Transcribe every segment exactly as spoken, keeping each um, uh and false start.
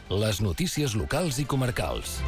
les notícies locals i comarcals.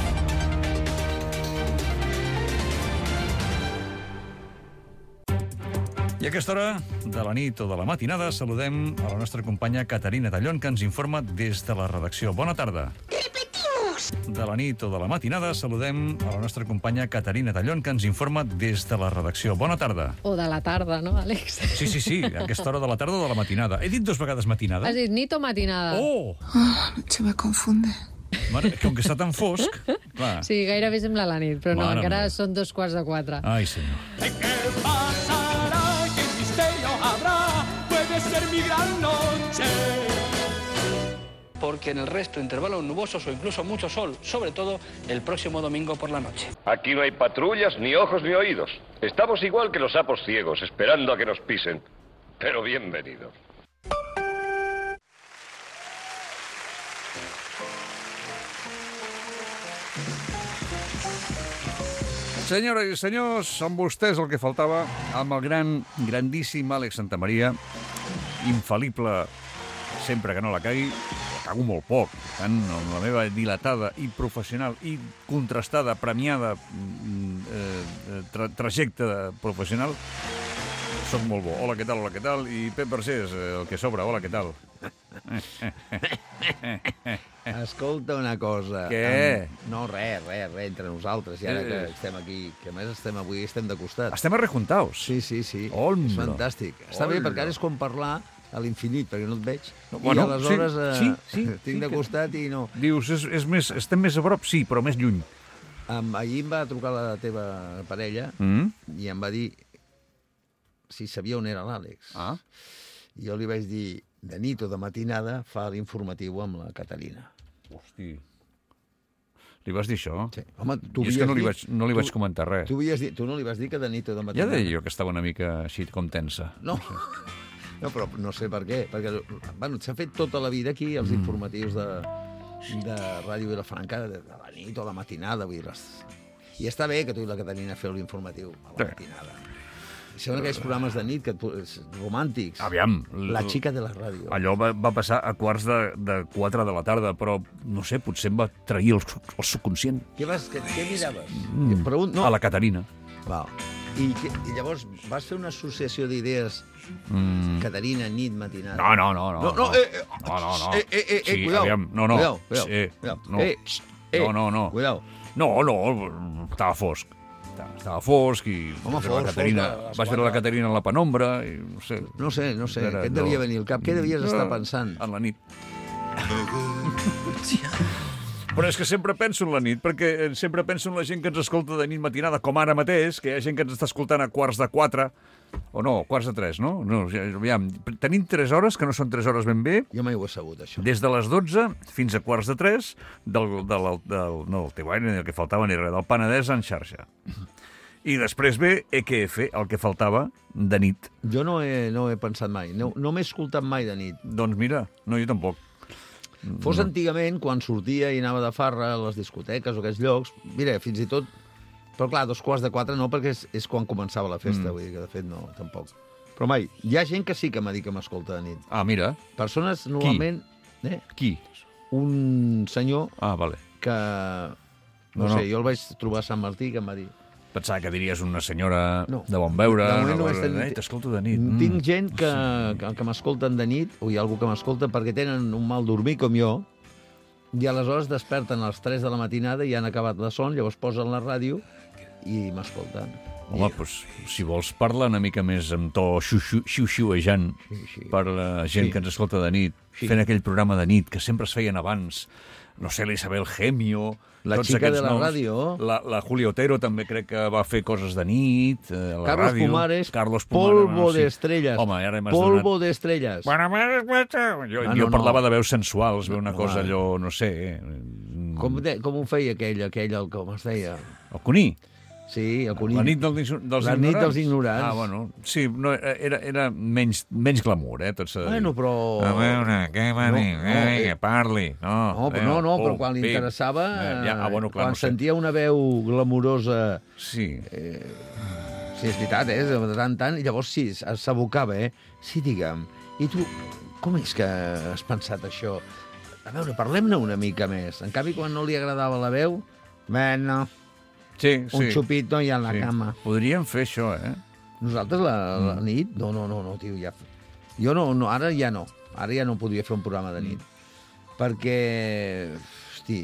I a aquesta hora de la nit o de la matinada saludem a la nostra companya Caterina Tallón, que ens informa des de la redacció. Bona tarda. Repetimos! De la nit o de la matinada saludem a la nostra companya Caterina Tallón, que ens informa des de la redacció. Bona tarda. O de la tarda, no, Àlex? Sí, sí, sí, a aquesta hora de la tarda o de la matinada. He dit dos vegades matinada? Has dit nit o matinada? Oh! Ah, se me confunde. Mare, com que està tan fosc... Clar. Sí, gairebé sembla la nit, però no, Mare encara meva. són dos quarts de quatre. Ai, senyor. ¿Qué pasará? ¿Qué misterio habrá? Puede ser mi gran noche. Porque en el resto intervalos nubosos o incluso mucho sol, sobre todo el próximo domingo por la noche. Aquí no hay patrullas, ni ojos, ni oídos. Estamos igual que los sapos ciegos, esperando a que nos pisen. Pero bienvenidos. Senyores i senyors, són vostès el que faltava amb el gran, grandíssim Àlex Santamaria, infal·lible sempre que no la cagui, la cago molt poc, per tant, amb la meva dilatada i professional i contrastada, premiada eh, tra trajecte professional, soc molt bo. Hola, què tal, hola, què tal? I Pep Barcés, el que sobra, hola, què tal? Escolta una cosa. Què? Um, no, res, res, res, entre nosaltres, i ara que estem aquí, que a més estem avui, estem de costat. Estem arrejuntaus. Sí, sí, sí. Hola. És fantàstic. Està Hola. bé, perquè ara és com parlar a l'infinit, perquè no et veig. No, bueno, I aleshores sí, eh, sí, sí, tinc sí de que- costat i no. Dius, és, és més, estem més a prop? Sí, però més lluny. Um, ahir em va trucar la teva parella Mm? i em va dir si sabia on era l'Àlex. Ah. I jo li vaig dir, de nit o de matinada, fa l'informatiu amb la Caterina. Hosti. Li vas dir això? Sí. Home, tu I és que havies no li, dit- vaig, no li vaig tu- comentar res. Tu, havies dit, tu no li vas dir que de nit o de Ja matinada? deia jo que estava una mica així com tensa. No, no, però no sé per què. Perquè bueno, s'ha fet tota la vida aquí els mm. informatius de, de Ràdio Vilafranca, de, de la nit o la matinada. Vull dir, les... I està bé que tu i la Caterina feu l'informatiu a la Sí. matinada. Són aquells programes de nit que, tu- romàntics. Aviam. La xica de la ràdio. Allò va, va passar a quarts de, de quatre de la tarda, però, no sé, potser em va trair el, el subconscient. Què, vas, què, què miraves? Mm. Pregunt, no. A la Caterina. Val. I, que, I llavors vas fer una associació d'idees, Mm. Caterina, nit, matinada. No, no, no. No, No, no, eh, eh, no, no, no. eh, eh, eh, Sí, cuidao. aviam, no, no. Cuidao, cuidao, Sí, cuidao. no. Eh, eh, No, no, no. Cuidao. No, no, estava fosc. Estava, estava fosc i Home, vaig veure la fosc, Caterina, fosc, a les vaig veure la quatre. Caterina en la penombra i no sé. No sé, no sé. Era Què et allò- devia venir al cap? Què devies estar pensant? En la nit. Però és que sempre penso en la nit, perquè sempre penso en la gent que ens escolta de nit matinada, com ara mateix, que hi ha gent que ens està escoltant a quarts de quatre, o no, quarts de tres, no? no ja, aviam, tenim tres hores, que no són tres hores ben bé, Jo mai ho he sabut, això. des de les dotze fins a quarts de tres, del, del, del, no del teu aire, ni el que faltava ni res, del Penedès en xarxa. I després ve E Q F, el que faltava, de nit. Jo no he, no he pensat mai. No, no m'he escoltat mai de nit. Doncs mira, no, jo tampoc. Fos antigament, quan sortia i anava de farra a les discoteques o aquests llocs, mira, fins i tot... Però clar, dos quarts de quatre no, perquè és, és quan començava la festa, mm. vull dir que de fet no, tampoc. Però mai. Hi ha gent que sí que m'ha dit que m'escolta de nit. Ah, mira, Persones, normalment... Eh, qui? un senyor Ah, vale. que... No, No, no no. sé, jo el vaig trobar a Sant Martí, que em va dir... Pensava que diries una senyora No. de bon veure. De moment una només cosa, ten- Ei, t'escolto de nit. Mm. Tinc gent que, que, que m'escolten de nit, o hi ha algú que m'escolta perquè tenen un mal dormir com jo, i aleshores desperten a les tres de la matinada i han acabat la son, llavors posen la ràdio i m'escolten. Home, doncs, si vols, parla una mica més amb to xiu-xiu- xiu-xiuejant Sí, sí. per la gent Sí. que ens escolta de nit, Sí. fent aquell programa de nit que sempre es feien abans. No sé, la Isabel Gemio... La tots xica aquests de la noms. ràdio. La, la Julio Otero també crec que va fer coses de nit, eh, a la Carlos ràdio. Pumares, Carlos Pumares, polvo no, sí. de estrelles. Home, ara m'has Polvo donat... de estrelles. Bueno, jo, Ah, jo no, parlava no. de veus sensuals, veu una cosa Ah. allò, no sé... Eh, Com, de, com ho feia aquell, aquell, el, com es deia? el Cuní. Sí, el conill. La nit dels, dels La ignorants. nit dels ignorants. Ah, bueno, sí, no, era, era menys, menys glamour, eh, tot s'ha de dir. Bueno, però... A veure, què va No, dir? no, Eh, eh. que parli. No, No, però, no, no, però quan li pim. interessava, Eh, ja, ah, bueno, clar, quan no sé. sentia una veu glamurosa... Sí. Sí, és veritat, eh? De tant en tant, i llavors sí, s'abocava, eh? Sí, digue'm, i tu, com és que has pensat això? a veure, parlem-ne una mica més. En canvi, quan no li agradava la veu, bueno, Sí, un sí. xupito i a la sí. cama. Podríem fer això, eh? Nosaltres la, la nit... No, no, no, no, tio, ja... Jo no, no, ara ja no. Ara ja no podria fer un programa de nit. Perquè, hosti...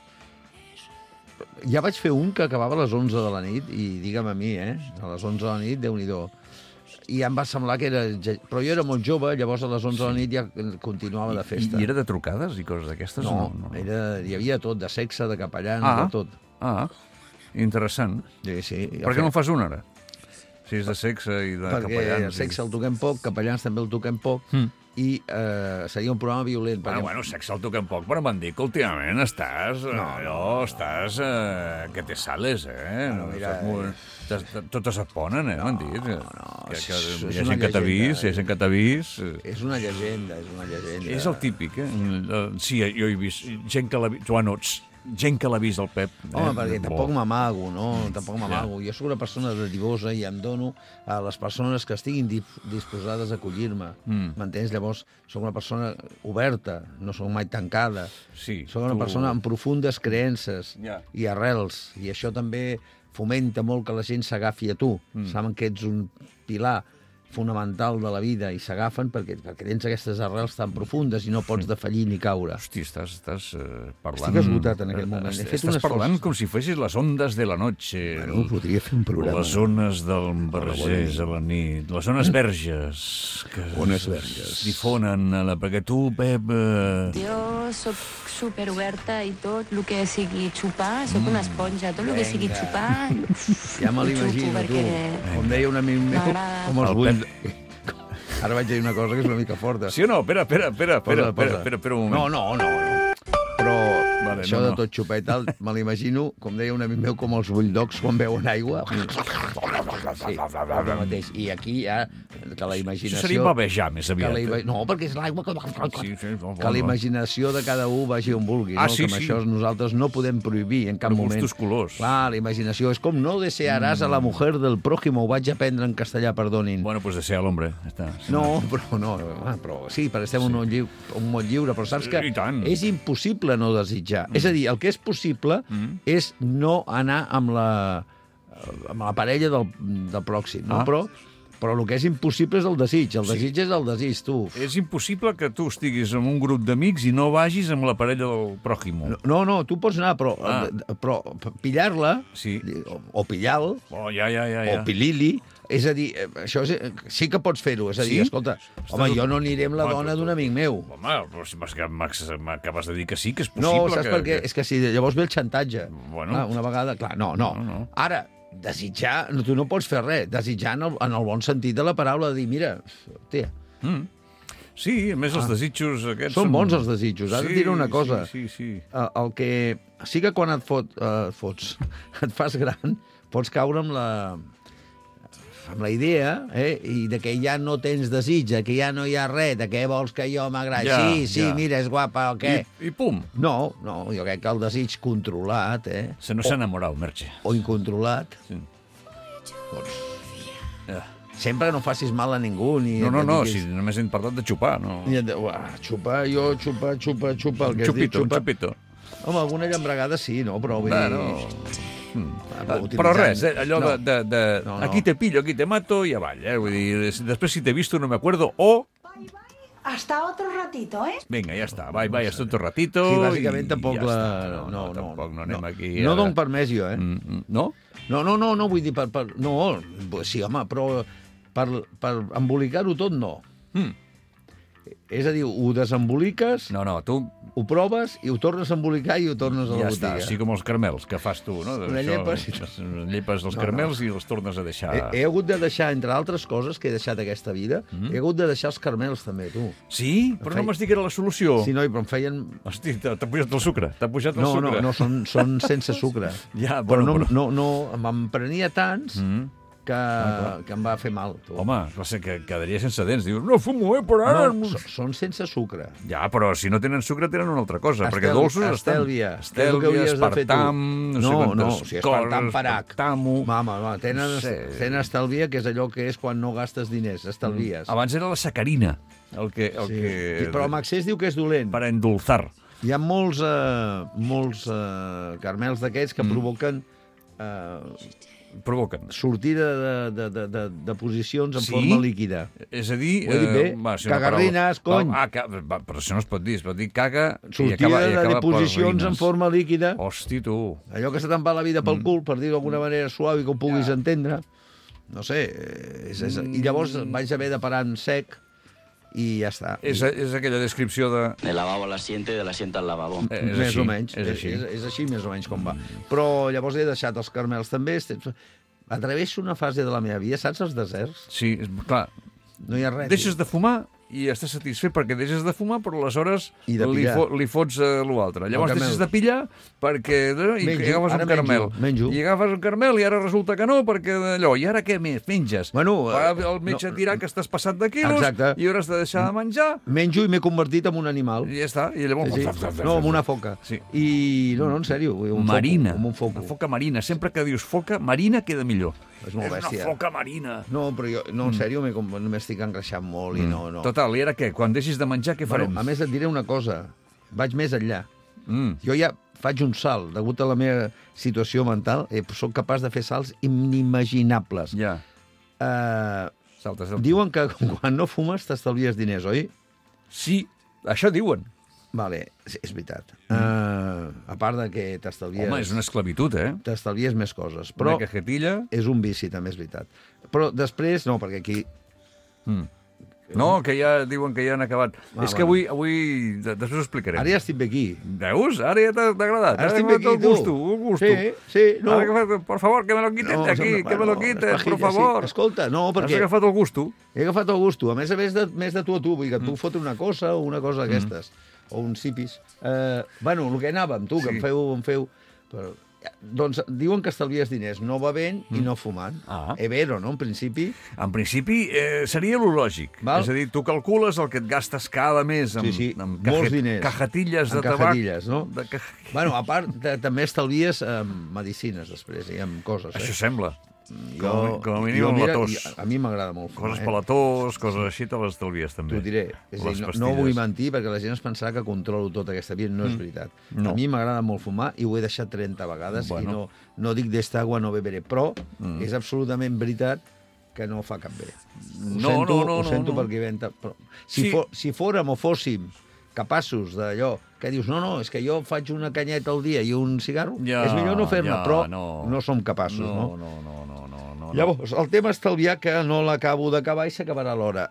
Ja vaig fer un que acabava a les onze de la nit, i digue'm a mi, eh? A les onze de la nit, Déu-n'hi-do. I em va semblar que era... Però jo era molt jove, llavors a les onze de la nit ja continuava de festa. I, i era de trucades i coses d'aquestes? No, no, no. Era, hi havia tot, de sexe, de capellans, Ah. de tot. Ah, interessant. Sí, sí. Per què no en fas una, ara? Si és de sexe i de Perquè capellans... sexe el toquem poc, capellans també el toquem poc, Mm. i eh, seria un programa violent. Bueno, perquè... bueno, sexe el toquem poc, però m'han dit que últimament estàs... No, no, estàs... Eh, que te sales, eh? No, mira, Estàs molt... t'has- Totes et ponen, eh? M'han dit. no, no, Que, és- que és hi ha una gent que t'ha llegenda, vist, hi ha gent que t'ha vist... eh, És una llegenda, és una llegenda. És el típic, eh? Eh, Sí, jo he vist gent que l'ha vist... Bueno, tss, gent que l'ha vist al Pep. Home, eh? perquè Bo. tampoc m'amago, no? Tampoc m'amago. Jo sóc una persona dedivosa i em dono a les persones que estiguin dip- disposades a acollir-me. Mm. M'entens? Llavors, sóc una persona oberta, no sóc mai tancada. Sí, Sóc una tu- persona amb profundes creences Ja. i arrels. I això també fomenta molt que la gent s'agafi a tu. Mm. Saben que ets un pilar fonamental de la vida i s'agafen perquè, perquè tens aquestes arrels tan profundes i no pots defallir ni caure. Hosti, estàs, estàs eh, parlant... Estic esgotat en aquest moment. He Est- fet un Estàs esforç. parlant com si fessis les ondes de la noche. Bueno, podria fer un programa. Les zones del vergers a la nit. Les zones verges. Que Ones es- verges. es difonen. a La... Perquè tu, Pep... Eh... Jo sóc superoberta i tot el que sigui xupar, sóc una esponja, tot el que sigui Vinga. xupar... Ja me ho l'imagino, xupo tu. perquè Com deia un amic meu, m'agrada. com els El vull... Ara vaig dir una cosa que és una mica forta. Sí o no? Espera, espera, espera, espera, Posa, espera, posa. espera, espera un moment. No, no, no. no. Però Vale, això no, de no. tot xupar i tal, me l'imagino, com deia un amic meu, com els bulldogs quan veuen aigua. Sí, el mateix. I aquí ja, que la imaginació... Això seria bavejar, més que aviat. la ima- No, perquè és l'aigua que... Sí, sí, no, Que la imaginació de cada un vagi on vulgui, Ah, no? sí, que amb sí. això nosaltres no podem prohibir en cap Per moment. gustos colors. Clar, la imaginació és com no desearàs a la mujer del prójimo, ho vaig aprendre en castellà, perdonin. Bueno, pues desea l'hombre. Ja està. No, però no, ah, però sí, perquè estem en un, lliu, un món lliure, però saps que I tant. és impossible no desitjar. Mm. És a dir, el que és possible mm. és no anar amb la, amb la parella del, del pròxim, no? Ah. Però, però el que és impossible és el desig. El desig és el desig, tu. És impossible que tu estiguis en un grup d'amics i no vagis amb la parella del pròximo. No, no, tu pots anar, però, Ah. però pillar-la, Sí. o, o pillar-lo, Oh, ja, ja, ja. ja. o pilili, és a dir, eh, això és, sí que pots fer-ho, és a dir, Sí? escolta, home, jo no aniré amb la Home, dona tu- d'un amic meu. Home, però si m'has- m'has- m'acabes de dir que sí, que és No, possible. saps que, per què? Que... És que si llavors ve el xantatge. Bueno. Clar, una vegada, clar, no, no. No, no. Ara, desitjar, no, tu no pots fer res. Desitjar en el, en el bon sentit de la paraula, de dir, mira, tia, Mm. Sí, a més els desitjos aquests... són bons els desitjos. Ara et diré una cosa. Sí, sí, sí. eh, el que... Sí que quan et, fot, eh, et fots, et fas gran, pots caure amb la amb la idea, eh, i de que ja no tens desig, de que ja no hi ha res, de què vols que jo m'agradi. Ja, sí, sí, ja. mira, és guapa, o què? I, I pum, No, no, jo crec que el desig controlat, eh, se no s'ha enamorat, Merche. o incontrolat, Sí. Ja. sempre que no facis mal a ningú, ni... No, no, que no, diguis- si només hem parlat de xupar, no? Ni de, uah, xupar, jo, xupar, xupar, xupar, el que es diu Xupito, un xupar. xupito. Home, alguna llambregada sí, no? Però vull Bueno, dir... mm. però Però utilitzant- res, eh, allò No. de, de, de No, no. aquí te pillo, aquí te mato i avall, eh? Vull dir, si- després si t'he visto no me acuerdo, o... Hasta otro ratito, ¿eh? Vinga, ja està, vai, vai, hasta otro ratito... Sí, bàsicament i tampoc ja la... està. No, no, tampoc no anem no. aquí... No ara. dono permès jo, eh? Mm, mm, no? No, no, no, no vull dir per... per no, sí, home, però per, per embolicar-ho tot, no. Mm. És a dir, ho desemboliques, No, no, tu ho proves i ho tornes a embolicar i ho tornes a la ja està, botiga. així com els caramels que fas tu, no? Una llepes i- Llepes els No, caramels i els tornes a deixar... He, he hagut de deixar, entre altres coses que he deixat aquesta vida, Mm. he hagut de deixar els caramels també, tu. Sí? Però no Feia- m'has dit que era la solució. Sí, noi, però em feien... Hosti, t'ha t'ha pujat el sucre, t'ha pujat el No, no, sucre. no, són, són sense sucre. Ja, Però bueno, no, però- no, no, me'n prenia tants Mm. que, clar. que em va fer mal. Tu. Home, va ser que quedaria sense dents. Dius, no fumo, eh, però ara... No, so- són sense sucre. Ja, però si no tenen sucre tenen una altra cosa, perquè Estel- dolços Estèlvia. estan... Que és el que hauries de fer tu. espartam, no, sé No, quantes no, o sigui, espartam coses, per H. espartamo... Mama, va, tenen, Sí. tenen estalvia, que és allò que és quan no gastes diners, estalvies. Abans era la sacarina, el que... El Sí. que... Però Maxés diu que és dolent. Per endulzar. Hi ha molts, uh, molts uh, caramels d'aquests que mm. provoquen... Uh, provoquen. Sortida de, de, de, de, de posicions en sí? forma líquida. És a dir... Ho he dit bé? Eh, va, si Cagarrines, paraula... cony. Ah, ca... va, però això no es pot dir, es pot dir caga... Sortida i acaba, i acaba de posicions en forma líquida. Hosti, tu. Allò que se te'n va la vida pel Mm. cul, per dir-ho d'alguna manera suau i que ho puguis Ja. entendre. No sé, és, és, i llavors vaig haver de parar en sec i ja està. És, és aquella descripció de... Del lavabo al asiento i de l'asiento al lavabo. Eh, és més així, o menys. És així. És, és així més o menys com va. Però llavors he deixat els caramels també. Atravesso una fase de la meva vida, saps els deserts? Sí, clar. No hi ha res. Deixes de fumar i estàs satisfet perquè deixes de fumar, però aleshores I de li, pillar. fo li fots uh, l'altre. Llavors caramel. deixes de pillar perquè uh, i, Menjo, i agafes ara un caramel. menjo, menjo. I agafes un caramel i ara resulta que no, perquè allò. I ara què més? Menges. Bueno, Va eh, el metge no. dirà que estàs passat de quilos Exacte. i hauràs de deixar de menjar. Menjo i m'he convertit en un animal. I ja està. I llavors... Sí. No, en una foca. Sí. I no, no, en sèrio. Un Marina. Foco, un foco. Una foca marina. Sempre que dius foca marina queda millor. És molt bèstia. És una foca marina. No, però jo, no, en sèrio, m'estic engreixant molt i no, no. Total, i ara què? Quan deixis de menjar, què farem? Bueno, a més, et diré una cosa. Vaig més enllà. Mm. Jo ja faig un salt. Degut a la meva situació mental, eh, soc capaç de fer salts inimaginables. Ja. Uh, Salta, salta. diuen que quan no fumes t'estalvies diners, oi? Sí, això diuen. Vale, és, és veritat. Uh, a part de que t'estalvies... Home, és una esclavitud, eh? T'estalvies més coses. Però Una cajetilla... és un vici, també és veritat. Però després, no, perquè aquí... Mm. No, que ja diuen que ja han acabat. Ah, és que bueno. avui, avui... Després ho explicarem. Ara ja estic bé aquí. Veus? Ara ja t'ha t'ha agradat. Ara estic bé aquí, el tu. gusto, el gusto. Sí, sí, no. Ara que, por favor, que me lo quites No, de aquí, sembla- que me lo bueno, quites, les por pajilles, favor. Sí. Escolta, no, perquè... Has agafat el gusto. He agafat el gusto. A més a més de, més de tu a tu, vull dir que et puc fotre una cosa o una cosa d'aquestes. O un cipis. Uh, bueno, el que anàvem, tu, que Sí. em feu... Em feu però, doncs diuen que estalvies diners no bevent i no fumant. Ah. Eh, vero, no, en principi? En principi, eh, seria lo lògic. Val. És a dir, tu calcules el que et gastes cada mes amb, Sí, sí, amb molts diners. cajetilles de En tabac. cajetilles, no? De ca... Bueno, a part, de, també estalvies eh, medicines després, i amb coses. Eh? Això sembla. Jo, com, com a mínim jo, amb mira, la tos. i A mi m'agrada molt fumar. Coses eh? per la tos, coses així, te les estalvies també. T'ho diré. És a Les dir, no, no pastilles. vull mentir perquè la gent es pensarà que controlo tota aquesta vida. No és veritat. No. A mi m'agrada molt fumar i ho he deixat trenta vegades Bueno. i no, no dic d'esta agua no beberé. Però mm. és absolutament veritat que no fa cap bé. Ho No, sento, no, no, ho sento no, no. perquè venta... Però si, Sí. fo, si fórem o fóssim capaços d'allò que dius, no, no, és que jo faig una canyeta al dia i un cigarro, Ja, és millor no fer-ne, ja, però no. no som capaços, No, no? no, no, no, no, no. Llavors, el tema estalviar, que no l'acabo d'acabar i s'acabarà a l'hora.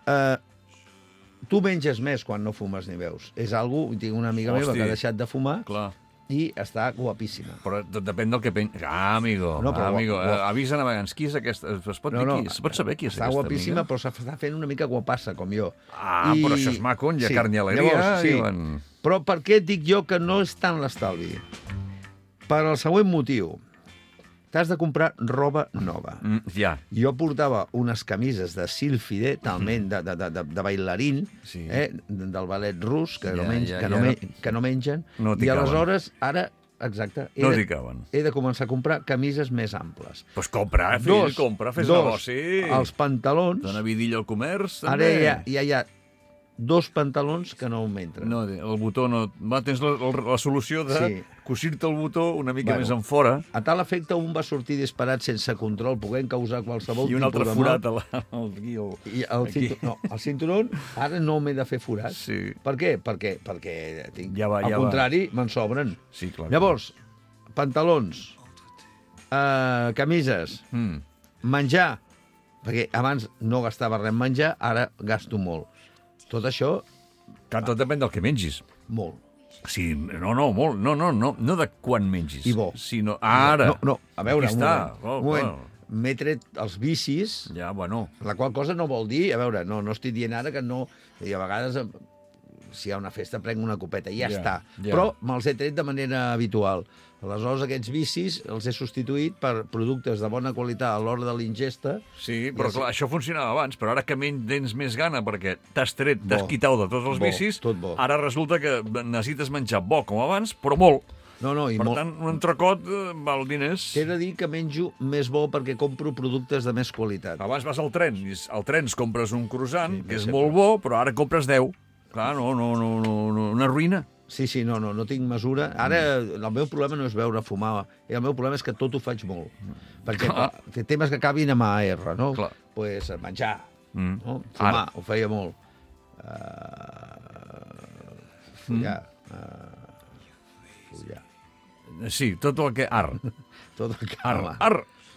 Uh, tu menges més quan no fumes ni veus. És algo, tinc una amiga Hosti. meva que ha deixat de fumar Clar. i està guapíssima. Però tot depèn del que pensi. Ah, amigo, No, però ah, amigo. guap- Eh, avisa navegants, qui és aquesta? Es pot, dir qui? Es pot saber qui és està aquesta guapíssima, amiga? però s'està fent una mica guapassa, com jo. Ah, però això és maco, hi ha carnialeria, Llavors, sí. diuen. Però per què et dic jo que no és tant l'estalvi? Per al següent motiu. T'has de comprar roba nova. Mm, ja. Jo portava unes camises de sílfide, talment de, de, de, de, de bailarín, Sí. eh, del ballet rus, que, Ja, no, menys, ja, que, ja no, no- me, que no mengen. No t'hi I caben. aleshores, ara, exacte, he, No de, t'hi caben. he de començar a comprar camises més amples. Doncs pues compra, fill, compra, fes dos, negoci. els pantalons, Dona vidilla al comerç, ara també. hi ha, ja hi ha dos pantalons que no m'entren. No, el botó no... Va, tens la, la solució de Sí. cosir-te el botó una mica Bueno. més en fora A tal efecte, un va sortir disparat sense control, podent causar qualsevol i un tipus altre de forat mal. a la, al, aquí, al, I el, aquí. cintu... no, el cinturó, ara no m'he de fer forats. Sí. Per què? Perquè, perquè tinc... Ja va, al ja va. contrari, me'n sobren. Sí, clar. Llavors, pantalons, eh, camises, Mm. menjar, perquè abans no gastava res en menjar, ara gasto molt. Tot això, Clar, tot depèn del que mengis. molt. Sí, no, no, molt. No, no, no, no de quan mengis. I bo. Sinó ara. No, no, a veure, Aquí un està. moment. Oh, un moment. bueno. M'he tret els vicis, Ja, bueno. la qual cosa no vol dir, a veure, no, no estic dient ara que no... I a vegades, em- si hi ha una festa, prenc una copeta i ja, Ja, està. ja. Però me'ls he tret de manera habitual. Aleshores, aquests vicis els he substituït per productes de bona qualitat a l'hora de l'ingesta. Sí, però Ja sé. clar, això funcionava abans, però ara que menys tens més gana perquè t'has tret, Bo. t'has quitat de tots els Bo, vicis, tot bo. ara resulta que necessites menjar bo com abans, però molt. No, no, i Per molt... tant, un entrecot eh, val diners. T'he de dir que menjo més bo perquè compro productes de més qualitat. Abans vas al tren, i al tren compres un croissant, Sí, que és sempre. molt bo, però ara compres deu. Clar, no, no, no, no, no una ruïna. Sí, sí, no, no, no tinc mesura. Ara, el meu problema no és veure fumar, el meu problema és que tot ho faig molt. Perquè Clar. té temes que acabin amb A R, no? Clar. Pues menjar, Mm. no? Fumar, Ara. ho feia molt. Uh, follar. Uh, follar. Sí, tot el que... Ar. Tot el que... Ar. home. Ar.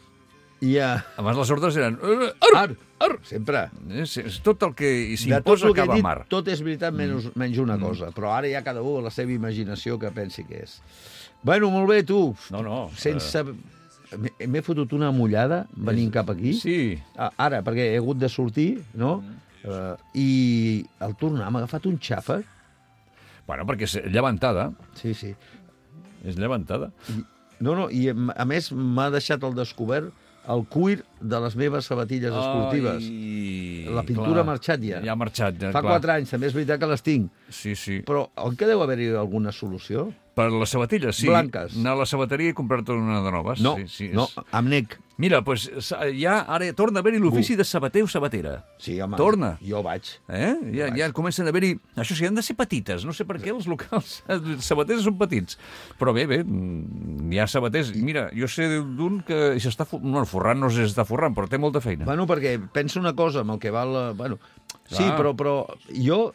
I, uh, Abans les ordres eren... eh, Ar. ar, ar, sempre. Eh, sí, és tot el que De tot s'imposa el que he acaba dit, amb ar. tot és veritat menys, menys una cosa. Però ara ja cada un la seva imaginació que pensi que és. Bueno, molt bé, tu. No, no. Sense... M'he m'he fotut una mullada venint cap aquí. Sí. Ah, Ara, perquè he hagut de sortir, no? Uh, I al tornar m'ha agafat un xàfec. Bueno, perquè és llevantada. Sí, sí. És llevantada. I, no, no, i a més m'ha deixat al descobert el cuir de les meves sabatilles esportives. Ai, La pintura clar. ha marxat ja. Ja ha marxat, ja, Fa clar. quatre anys, també és veritat que les tinc. Sí, sí. Però on que deu haver-hi alguna solució? Per les sabatilles, sí. Blanques. Anar a la sabateria i comprar-te una de noves. No, sí, sí, no, és... amb nec. Mira, doncs ja ara torna a haver-hi l'ofici de sabater o sabatera. Sí, home. Torna. Jo vaig. Eh? Ja, ja comencen a haver-hi... Això sí, han de ser petites. No sé per què els locals els sabaters són petits. Però bé, bé, hi ha sabaters. Mira, jo sé d'un que s'està... No, forrant no s'està forrant, però té molta feina. Bueno, perquè penso una cosa, amb el que val... la- Bueno, sí, Ah. però, però jo...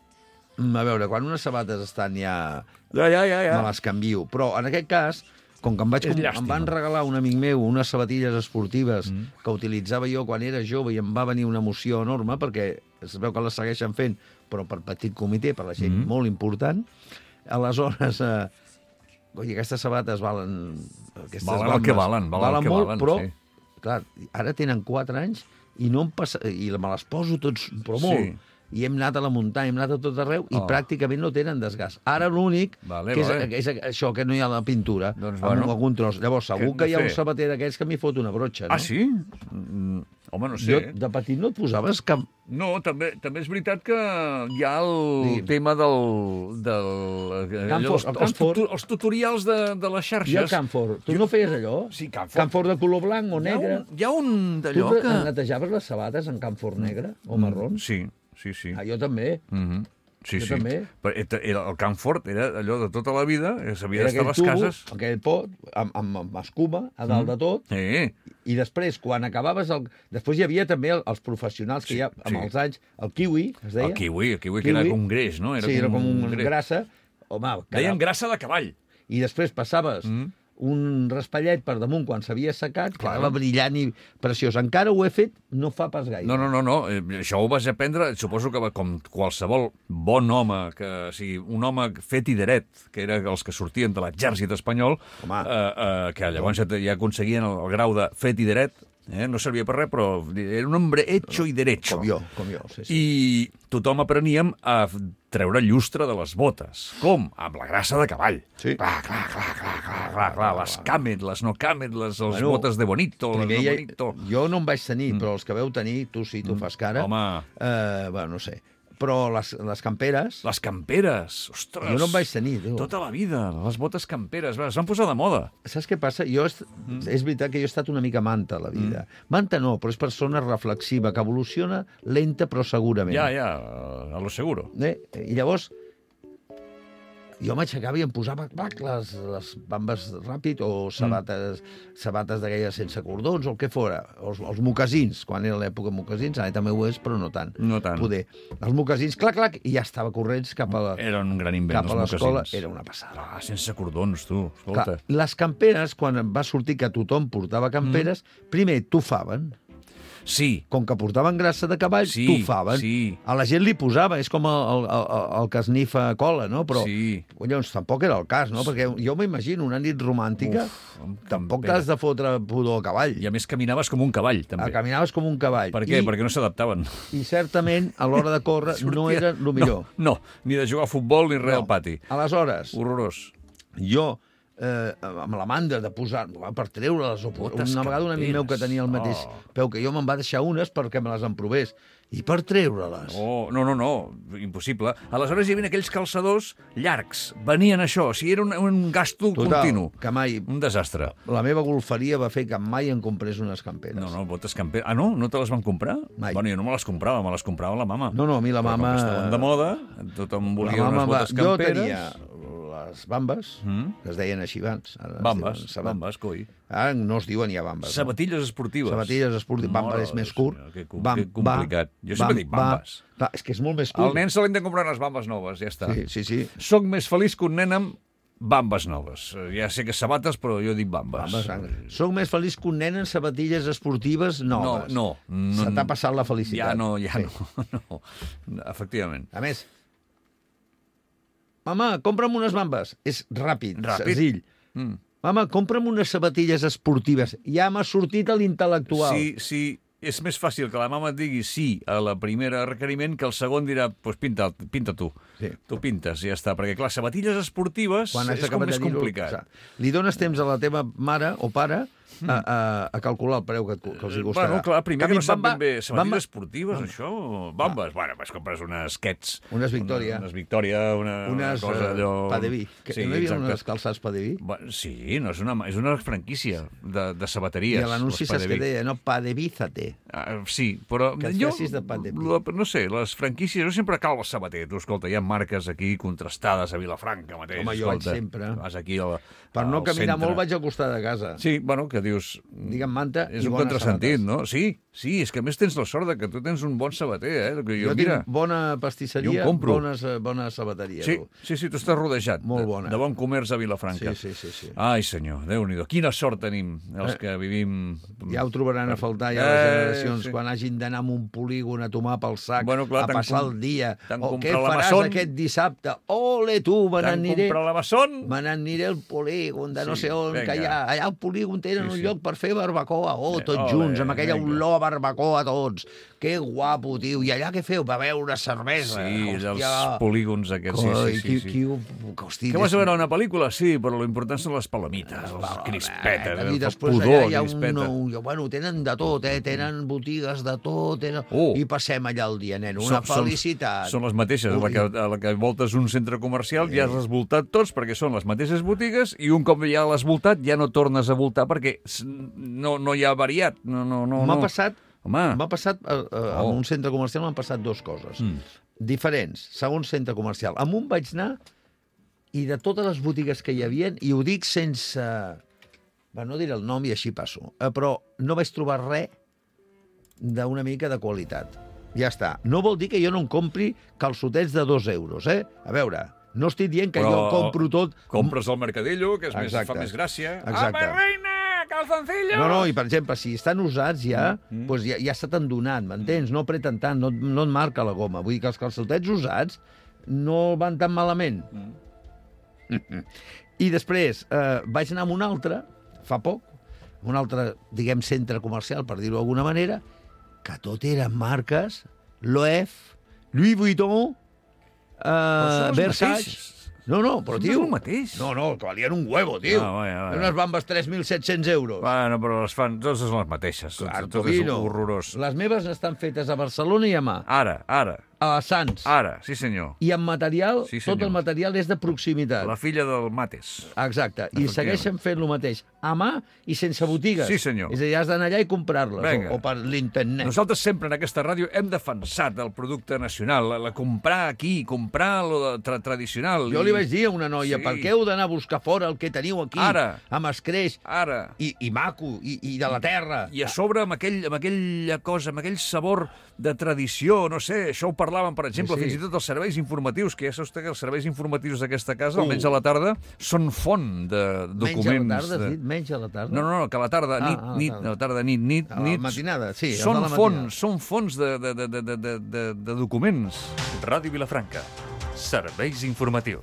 A veure, quan unes sabates estan ja... Ja, ja, ja, ja. Me les canvio. Però en aquest cas, com que em, vaig, És com, llàstima. em van regalar un amic meu unes sabatilles esportives mm. que utilitzava jo quan era jove i em va venir una emoció enorme perquè es veu que les segueixen fent, però per petit comitè, per la gent mm. molt important. Aleshores, eh, oi, aquestes sabates valen... Aquestes Valen el que valen, valen el que molt, valen, però, sí. clar, ara tenen quatre anys i no em passa... I me les poso tots, però molt. Sí. I hem anat a la muntanya, hem anat a tot arreu, i Oh. pràcticament no tenen desgast. Ara l'únic, Vale, que és, vale. és això, que no hi ha la pintura, Doncs, amb bueno. algun tros. Llavors, segur Què hem que de hi ha un fer? sabater d'aquests que m'hi fot una brotxa, no? Ah, sí? Mm, home, no sé. Jo, de petit no et posaves cap... No, també, també és veritat que hi ha el Digui'm. tema del... del Camfort, allò, els, el els, Camfort. tutu, els tutorials de, de les xarxes. I el Camfort. Tu no feies allò? Sí, Camfort. Camfort de color blanc o Hi ha negre? un, hi ha un Tu d'allò te- que... netejaves les sabates en Camfort negre o marró? Sí, sí, sí. Ah, jo també. Mm -hmm. Sí, Jo sí. també. Però era, era- el Camfort era allò de tota la vida, eh, s'havia Era d'estar a les aquell tubo, cases. aquell pot, amb, amb, amb escuma a dalt de tot, Eh, i després, quan acabaves... El... Després hi havia també el- els professionals que Sí, hi ha, amb sí. els anys, el kiwi, es deia. el kiwi, el kiwi, que era com un greix, no? Era sí, era com un greix. grassa. Home, Deien cada... grassa de cavall. I després passaves Mm. un raspallet per damunt quan s'havia assecat, Clar. quedava brillant i preciós. Encara ho he fet no fa pas gaire. No, no, no, no. Eh, això ho vas aprendre, suposo que va com qualsevol bon home, que, o sigui, un home fet i dret, que era els que sortien de l'exèrcit espanyol, Home. eh, eh, que llavors ja, ja aconseguien el, el grau de fet i dret, eh? No servia per res, però era un hombre hecho i derecho. Com jo, com jo, sí, sí. I tothom apreníem a treure llustre de les botes. Com? Amb la grassa de cavall. Sí. Clar, clar, clar, clar, clar, clar, clar. Les camet, les no camet, les, les Bueno, botes de bonito, les Primer no ja- bonito. Jo no en vaig tenir, mm. però els que veu tenir, tu sí, tu mm. fas cara. Home. Eh, bueno, no sé. Però les, les camperes... Les camperes, ostres. Jo no en vaig tenir, tu. Tota la vida, les botes camperes, va, es van posar de moda. Saps què passa? Jo est... mm. És veritat que jo he estat una mica manta a la vida. Mm. Manta no, però és persona reflexiva, que evoluciona lenta però segurament. Ja, ja, a lo seguro. Eh? I llavors, jo m'aixecava i em posava clac, les, les bambes ràpid o sabates, mm. sabates d'aquelles sense cordons o el que fora. Els, els mocasins, quan era l'època mocasins, ara també ho és, però no tant. No tant. Poder. Els mocasins, clac, clac, i ja estava corrents cap a la, Eren un gran invent, cap a els l'escola. mocassins. Era una passada. Ah, sense cordons, tu, escolta. Clar, les camperes, quan va sortir que tothom portava camperes, mm. primer tufaven. Sí, Com que portaven grassa de cavall, Sí, tufaven. sí. A la gent li posava, és com el, el, el, el que esnifa cola, no? Però, sí. collons, tampoc era el cas, no? Perquè jo m'imagino una nit romàntica, Uf, amb tampoc campera. t'has de fotre pudor a cavall. I a més caminaves com un cavall, també. Ah, caminaves com un cavall. Per què? I, Perquè no s'adaptaven. I certament, a l'hora de córrer, no era el millor. No, no, ni de jugar a futbol ni res No. al pati. Aleshores, Horrorós. jo, eh, amb la mandra de posar, per treure-les, o Botes una vegada un amic meu que camperes. tenia el mateix Oh. peu que jo, me'n va deixar unes perquè me les en provés. I per treure-les? Oh, no, no, no, impossible. Aleshores hi havia aquells calçadors llargs. Venien això, o sigui, era un, un gasto Total, continu. que mai... Un desastre. La meva golferia va fer que mai em comprés unes camperes. No, no, botes camperes. Ah, no? No te les van comprar? Mai. Bueno, jo no me les comprava, me les comprava la mama. No, no, a mi la Però mama... com que estaven de moda, tothom volia La mama unes va... botes Jo camperes. tenia les bambes, Mm. que es deien així abans. Ara es Bambes, diuen sabat- bambes, coi. Ara no es diuen ja bambes. Sabatilles esportives. Sabatilles esportives. Bamba és més curt. Senyor, que, com, Bam- que complicat. ba- Jo sempre bam- dic bambes. ba- ba- És que és molt més curt. Al nen se li han de comprar unes bambes noves, ja està. Sí, sí, sí. Soc més feliç que un nen amb bambes noves. Ja sé que sabates, però jo dic bambes. Bambes, Soc més feliç que un nen en sabatilles esportives noves. No, no. no Se t'ha passat la felicitat. Ja no, ja Sí. no, no. Efectivament. A més, mama, compra'm unes bambes. És ràpid, Ràpid. senzill. Mm. Mama, compra'm unes sabatilles esportives. Ja m'ha sortit a l'intel·lectual. Sí, sí, és més fàcil que la mama et digui sí a la primera requeriment que el segon dirà, pues pinta, pinta tu. Sí. Tu pintes i ja està. Perquè, clar, sabatilles esportives Quan has és com acabat més de dir-ho, complicat. saps? Li dones temps a la teva mare o pare a, a, a calcular el preu que, que els hi costarà. Bueno, clar, primer que Canvi, no sap bamba- ben bé. Sabatilles bamba- esportives, això? Bambes? Bueno, pues compres unes Kets. Unes Victoria. Unes Victoria, una, Unes una cosa allò... uh, Padeví. Que Sí, no hi havia exacte. unes calçats Padeví? Bueno, sí, no, és, una, és una franquícia de, de sabateries. I a l'anunci les saps què Padeví. deia? No, Padevízate. Ah, sí, però Que et jo, fessis de Padeví. la, no sé, les franquícies, jo sempre cal el sabater. Tu, escolta, hi ha marques aquí contrastades a Vilafranca mateix. Home, jo vaig escolta, sempre. Vas aquí al, Per no al caminar centre. molt vaig al costat de casa. Sí, bueno, que dius... Digue'm manta És i un bones contrasentit, sabates. no? Sí, sí, és que a més tens la sort de que tu tens un bon sabater, eh? Que jo, Jo mira, tinc bona jo pastisseria, en compro. bones, eh, bona sabateria. Sí, tu. sí, sí, tu estàs rodejat Molt de, bona. de bon comerç a Vilafranca. Sí, sí, sí, sí. Ai, senyor, Déu-n'hi-do. Quina sort tenim els Eh. que vivim... Ja ho trobaran a faltar ja Eh, les generacions, sí. quan hagin d'anar a un polígon a tomar pel sac, Bueno, clar, a t'han passar com- el dia. t'han O què comprat la faràs Mason? aquest dissabte? Ole, tu, me T'han n'aniré... comprat la Mason? Me n'aniré al polígon de no Sí, sé on, vinga. que allà, allà al polígon tenen Sí, un sí. lloc per fer barbacoa. Oh, tots Ole, junts, amb aquella vinga. olor a barbacoa tots. Que guapo, tio. I allà què feu? Va beure cervesa. Sí, Hòstia. dels polígons aquests, sí, Coi, sí, sí. qui, sí. qui, ho- hosti, Que vas a des- veure una pel·lícula? Sí, però l'important són les palomites, les crispetes, I el després pudor, allà hi ha crispeta. un, un, bueno, tenen de tot, eh? Tenen botigues de tot, tenen... Oh. I passem allà el dia, nen, una Són- felicitat. Són, són les mateixes, a la, que, a la que voltes un centre comercial ja has voltat tots perquè són les mateixes botigues i un cop ja l'has voltat ja no tornes a voltar perquè s- no, no hi ha variat. No, no, no, M'ha no. passat, Home, m'ha passat eh, eh, Oh. en un centre comercial m'han passat dues coses. Mm. Diferents, segons centre comercial. En un vaig anar i de totes les botigues que hi havia, i ho dic sense... Va, no diré el nom i així passo, eh, però no vaig trobar res d'una mica de qualitat. Ja està. No vol dir que jo no em compri calçotets de dos euros, eh? A veure, no estic dient que Però jo compro tot... compres al Mercadillo, que és més, Exacte. fa més gràcia. Exacte. Apa, reina, calzoncillos! No, no, i per exemple, si estan usats ja, Mm, mm. doncs ja, ja se t'han donat, m'entens? No apreten tant, no, no et marca la goma. Vull dir que els calçotets usats no van tan malament. Mm. I després eh, vaig anar a un altre, fa poc, un altre, diguem, centre comercial, per dir-ho d'alguna manera, que tot eren marques, Loewe, Louis Vuitton, Però eh, són els Versace... mateixos. No, no, però, Són tio... el mateix. No, no, que valien un huevo, tio. Ah, vaja, vaja. Unes bambes tres mil set-cents euros. Bueno, però les fan, totes són les mateixes. Clar, tot, tot és Tobino. horrorós. Les meves estan fetes a Barcelona i a mà. Ara, ara, A Sants. ara, sí senyor. I en material, Sí, tot senyor. el material és de proximitat. La filla del Mates. Exacte. I Efectivament. segueixen fent el mateix. A mà i sense botigues. Sí, senyor. És a dir, has d'anar allà i comprar-les. Vinga. O, o per l'internet. Nosaltres sempre en aquesta ràdio hem defensat el producte nacional, la, la comprar aquí, comprar lo de, tra, tradicional. Jo li vaig dir a una noia, Sí. per què heu d'anar a buscar fora el que teniu aquí? Ara. Amb escreix. Ara. I, i maco, i, i de la terra. I a sobre amb, aquell, amb aquella cosa, amb aquell sabor de tradició, no sé, això ho parlàvem, per exemple, Sí, sí. fins i tot els serveis informatius, que ja saps que els serveis informatius d'aquesta casa, Uh. almenys a la tarda, són font de Menys documents. a la tarda, de... has dit? Menys a la tarda? No, no, no, que a la tarda, Ah, nit, a la nit, tarda. a la tarda, nit, nit, A la nit... matinada, sí, els Són de la fonts, matinada. són fonts de, de, de, de, de, de, de, de documents. Ràdio Vilafranca. Serveis informatius.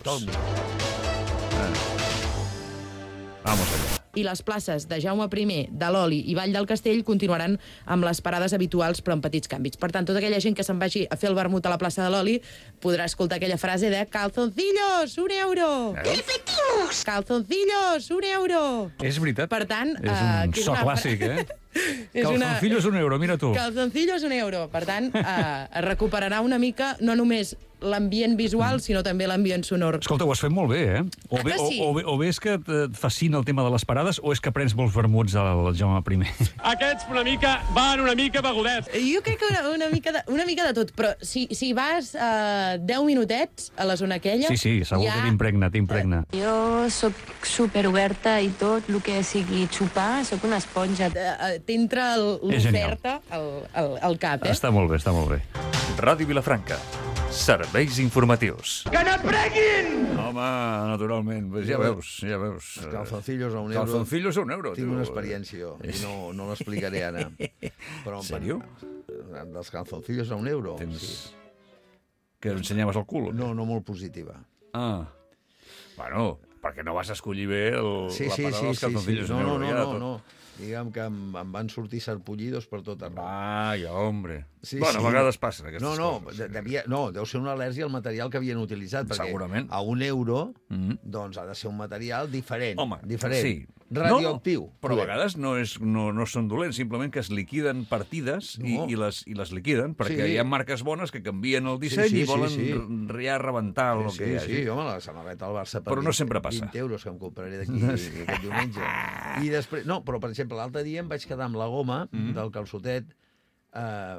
Vamos allà. I les places de Jaume I, de l'Oli i Vall del Castell continuaran amb les parades habituals però amb petits canvis. Per tant, tota aquella gent que se'n vagi a fer el vermut a la plaça de l'Oli podrà escoltar aquella frase de calzoncillos, un euro! Eh? Calzoncillos, un euro! És veritat. Per tant... És un que so una fra- clàssic, eh? És una... Calzoncillo és un euro, mira tu. Calzoncillo és un euro. Per tant, eh, es recuperarà una mica no només l'ambient visual, sinó també l'ambient sonor. Escolta, ho has fet molt bé, eh? O bé, o, sí? o, bé, o bé és que et fascina el tema de les parades o és que prens molts vermuts al Jaume primer. Aquests una mica van una mica begudets. Jo crec que una, una, mica, de, una mica de tot, però si, si vas uh, deu minutets a la zona aquella... Sí, sí, segur ja... que t'impregna, t'impregna. Jo sóc superoberta i tot el que sigui xupar, sóc una esponja. Uh, T'entra l'oferta al, al, al cap, eh? Està molt bé, està molt bé. Ràdio Vilafranca. Serveis informatius. Que n'aprenguin! Home, naturalment, pues ja veus, ja veus. Els calzoncillos a un euro. Calzoncillos a un euro. Tinc tu. una experiència, jo, i no, no l'explicaré ara. Però, en sèrio? Dels calzoncillos a un euro. Tens... Sí. Que ensenyaves el cul? No, no molt positiva. Ah. Bueno, perquè no vas escollir bé el, sí, la sí, parada sí, dels sí, calzoncillos sí. a un No, euro. no, ja, no, tot. no. Digue'm que em, em van sortir sarpullidos per tot arreu. Ai, hombre. Sí, bueno, sí. a vegades passen aquestes no, no, coses. de, devia, no, deu ser una al·lèrgia al material que havien utilitzat, perquè Segurament. a un euro Mm -hmm. doncs ha de ser un material diferent. Home, diferent. sí. Radioactiu. No, però a vegades no, és, no, no són dolents, simplement que es liquiden partides no. i, i, les, i les liquiden, perquè Sí. hi ha marques bones que canvien el disseny Sí, sí, i volen sí, sí. r- ja rebentar el Sí, que hi sí, hagi. sí, home, la samarreta del Barça per Però no sempre passa. vint euros que em compraré d'aquí aquest diumenge. I després, no, però per exemple, l'altre dia em vaig quedar amb la goma mm. del calçotet eh,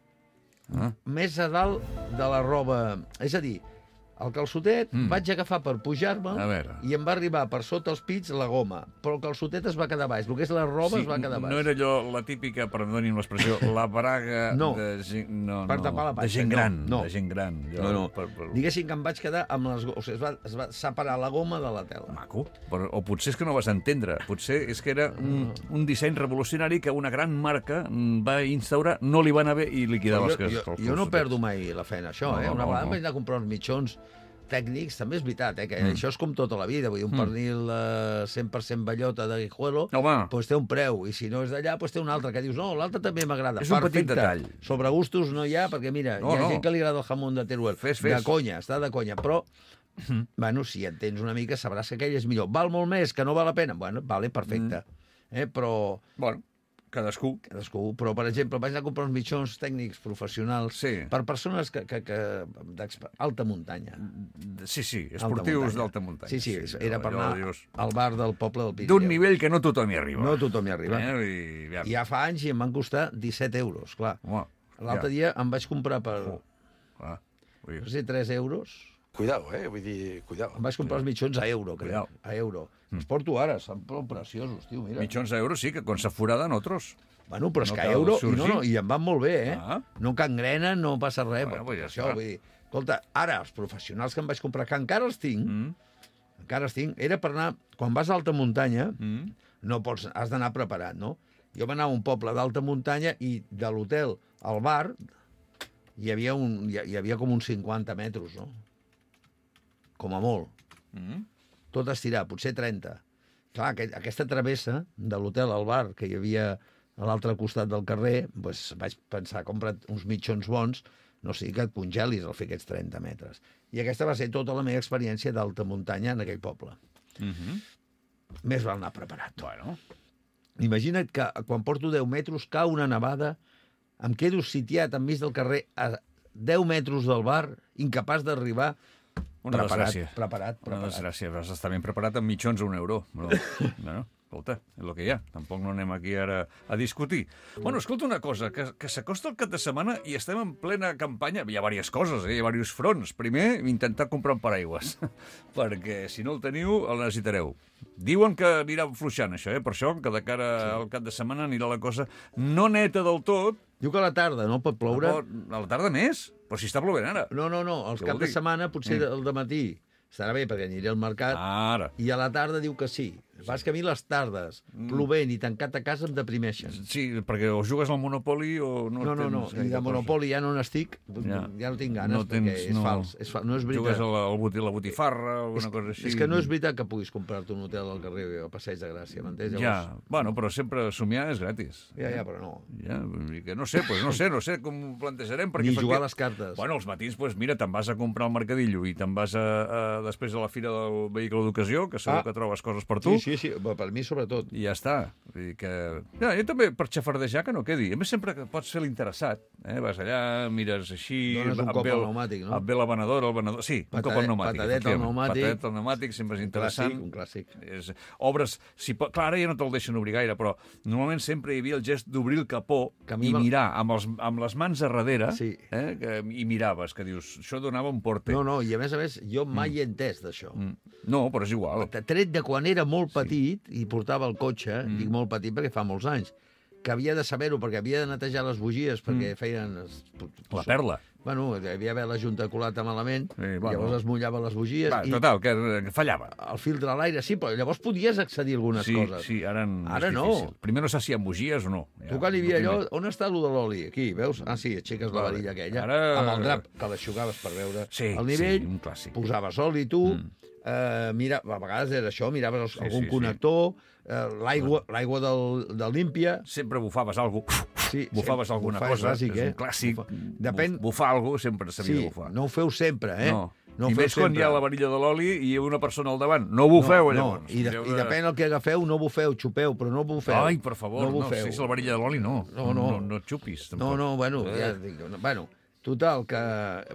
Ah. més a dalt de la roba. És a dir, el calçotet mm. vaig agafar per pujar-me A veure. i em va arribar per sota els pits la goma, però el calçotet es va quedar baix. El que és la roba Sí, es va quedar baix. no era allò la típica, perdoni'm l'expressió, la braga No. de gent, no, Per no, tapar la de panxa, gent no, gran. no. De gent gran. Jo, No, no. Per, per... Diguéssim que em vaig quedar amb les... O sigui, es va, es va separar la goma de la tela. Maco. Però, o potser és que no vas entendre. Potser és que era un, un disseny revolucionari que una gran marca va instaurar, no li va anar bé i liquidava jo, els jo, calçotets. jo no perdo mai la fe en això, No, eh? no, Una no, vegada no. vaig anar a comprar uns mitjons tècnics, també és veritat, eh? Que Mm. això és com tota la vida. Vull dir, un Mm. pernil eh, cent per cent bellota de Guijuelo, Home. doncs té un preu, i si no és d'allà, doncs té un altre, que dius, no, l'altre també m'agrada. És un petit Perfecte. detall. Sobre gustos no hi ha, perquè mira, No, hi ha no. gent que li agrada el jamón de Teruel. Fes, fes. De conya, està de conya, però... Mm. Bueno, si entens una mica, sabràs que aquell és millor. Val molt més, que no val la pena? Bueno, vale, perfecte. Mm. Eh, però... Bueno, cadascú. Cadascú, però, per exemple, vaig anar a comprar uns mitjons tècnics professionals Sí. per persones que, que, que d'alta muntanya. Sí, sí, Alta esportius muntanya. d'alta muntanya. Sí, sí, era per allò anar dius, al bar del poble del Pirineu. d'un nivell que no tothom hi arriba. No tothom hi arriba. Eh? I, ja. I ja fa anys i em van costar disset euros, clar. Home, L'altre ja. dia em vaig comprar per... Oh. Ah, vull No dir, sé, tres euros. Cuidado, eh? Vull dir, cuidado. Em vaig comprar els mitjons a euro, crec. Cuidao. A euro. Els porto ara, són prou preciosos, tio, mira. mitjons d'euros sí, que quan s'aforaden otros. Bueno, però és No que a cal euro... I, sorgir. no, no, I em van molt bé, eh? Ah. No cangrenen, no passa res. Bueno, Bueno, pues ja això, està. vull dir... Escolta, ara, els professionals que em vaig comprar, que encara els tinc, Mm. encara els tinc, era per anar... Quan vas a alta muntanya, Mm. no pots, has d'anar preparat, no? Jo vaig anar a un poble d'alta muntanya i de l'hotel al bar hi havia, un, hi, hi havia com uns cinquanta metres, no? Com a molt. Mm. Tot estirat, potser trenta. Clar, aquest, aquesta travessa de l'hotel al bar que hi havia a l'altre costat del carrer, doncs vaig pensar, compra't uns mitjons bons, no sigui que et congelis al fer aquests trenta metres. I aquesta va ser tota la meva experiència d'alta muntanya en aquell poble. Mm -hmm. Més val anar preparat. Bueno, Imagina't que quan porto deu metres cau una nevada, em quedo sitiat enmig del carrer a deu metres del bar, incapaç d'arribar. una preparat, desgràcia. preparat, Una preparat. desgràcia. Has d'estar ben preparat amb mitjons a un euro. Però, bueno, escolta, és el que hi ha. Tampoc no anem aquí ara a discutir. Bueno, escolta una cosa, que, que s'acosta el cap de setmana i estem en plena campanya. Hi ha diverses coses, eh? Hi ha diversos fronts. Primer, intentar comprar un paraigües, perquè si no el teniu, el necessitareu. Diuen que anirà fluixant, això, eh? Per això, que de cara sí. al cap de setmana anirà la cosa no neta del tot. Diu que a la tarda no pot ploure. A la tarda més? Però si està plovent ara. No, no, no, els Què caps vol de dir? setmana, potser Mm. el de matí estarà bé, perquè aniré al mercat, Ara. i a la tarda diu que sí. El que passa és que a mi les tardes, plovent i tancat a casa, em deprimeixen. Sí, perquè o jugues al Monopoli o no No, no, no, tens i gaire de cosa. Monopoli ja no n'estic, ja. ja no tinc ganes, No tens- perquè és no. fals, és fals, no és Jugues veritat. a la, al boti, la botifarra o alguna és, cosa així. és que no és veritat que puguis comprar-te un hotel al carrer al Passeig de Gràcia, m'entens? Ja, bueno, però sempre somiar és gratis. Ja, ja, però no. Ja, vull dir que no sé, pues no sé, no sé com ho plantejarem. Perquè Ni efecti- jugar a les cartes. Bueno, els matins, pues, mira, te'n vas a comprar al Mercadillo i te'n vas a, a, després a la fira del vehicle d'ocasió, que segur Ah. que trobes coses per tu. Sí, sí, Sí, sí, per mi sobretot. I ja està. Vull dir que... Ja, jo també, per xafardejar, que no quedi. A més, sempre que pots fer l'interessat. Eh? Vas allà, mires així... Dones un et cop ve al el- pneumàtic, no? Et ve la venedora, el venedor... Sí, un Patadet- cop al pneumàtic. patadet al efectivament. pneumàtic. Patadet al pneumàtic, sempre és interessant. Un clàssic, un clàssic. És, obres, si pot, clar, ara ja no te'l deixen obrir gaire, però normalment sempre hi havia el gest d'obrir el capó mi i me'l- mirar amb, els, amb les mans a darrere, Sí. eh, que, i miraves, que dius, això donava un porte. No, no, i a més a més, jo mai he entès d'això. Mm. No, però és igual. Tret de quan era molt petit i portava el cotxe, Mm. dic molt petit perquè fa molts anys, que havia de saber-ho perquè havia de netejar les bugies perquè feien... La perla. Bueno, hi havia d'haver la junta colata malament, Sí, bueno. llavors es mullava les bugies Va, i total, que, que fallava. el filtre a l'aire, sí, però llavors podies accedir a algunes Sí, coses. sí, ara, Ara és no. difícil. Primer no sé si hi ha bugies o no. Tu quan hi havia allò, on està allò de l'oli? Aquí, veus? Ah, sí, aixeques la Vale. varilla aquella, Ara- amb el drap, que l'aixugaves per veure Sí, el nivell, sí, un clàssic. posaves oli tu, eh, mira, a vegades era això, miraves els, Sí, algun sí, sí. connector, eh, l'aigua l'aigua del, del límpia... Sempre bufaves alguna cosa. Sí, bufaves sí, alguna bufar és cosa. bàsic, és eh? un clàssic. Bufa- Depèn- Buf- Bufar alguna cosa sempre s'havia Sí, de bufar. no ho feu sempre, eh? No. No ho I feu més quan hi ha sempre. la varilla de l'oli i hi ha una persona al davant. No bufeu, no, llavors. I, de, Heu I depèn del que agafeu, no bufeu, xupeu, però no bufeu. Ai, per favor, no, no, bufeu. si és la varilla de l'oli, no. No, no. No, no et xupis, No, tampoc. no, bueno, Eh. ja et dic, no, bueno, total, que...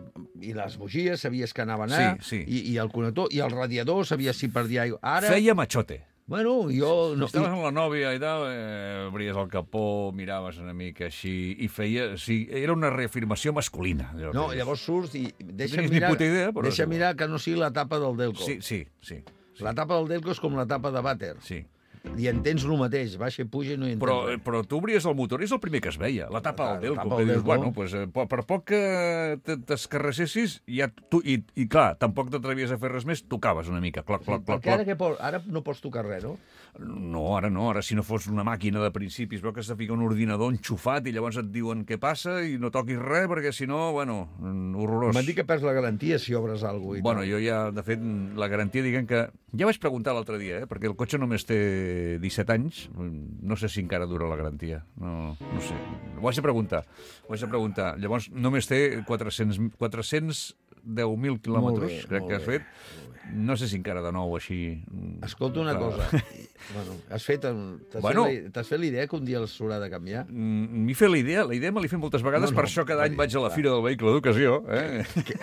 I les bugies sabies que anaven a... Sí, sí. I, I el connector, i el radiador sabies si perdia aigua. Ara... Feia machote. Bueno, jo... No, Estaves amb la nòvia i tal, eh, obries el capó, miraves una mica així, i feia... Sí, era una reafirmació masculina. allò no, que dius. llavors surts i deixa tenies ni mirar, puta idea, però és deixa igual. mirar que no sigui la tapa del Delco. Sí, sí, sí. La tapa del Delco és com la tapa de vàter. Sí. I entens el mateix, baixa i puja i no hi entens Però, res. però tu obries el motor i és el primer que es veia, la tapa La del Delco. tapa Que del dius, Delco. bueno, pues, eh, per per poc que te- t'escarrassessis, ja tu, i, i clar, tampoc t'atrevies a fer res més, tocaves una mica, cloc, cloc, cloc, Perquè ara, cloc. què pots? Ara no pots tocar res, no? No, ara no, ara si no fos una màquina de principis, veu que s'ha ficat un ordinador enxufat i llavors et diuen què passa i no toquis res, perquè si no, bueno, mm, horrorós. M'han dit que perds la garantia si obres alguna cosa. Bueno, jo ja, de fet, la garantia, diguem que... Ja vaig preguntar l'altre dia, eh? Perquè el cotxe només té disset anys. No sé si encara dura la garantia. No, no sé. Ho vaig a preguntar. Ho vaig a preguntar. Llavors, només té quatre-cents, quatre-cents deu mil quilòmetres, Molt bé, crec molt que has bé. fet. No sé si encara de nou així... Escolta una Clar. cosa. Bueno, has fet, t'has Bueno. fet, la- t'has fet la idea que un dia els s'haurà de canviar? Mm, M'hi fet la idea, la idea me l'he fet moltes vegades, No, no, per això cada any vaig a la Fira del Vehicle d'Ocasió. Eh?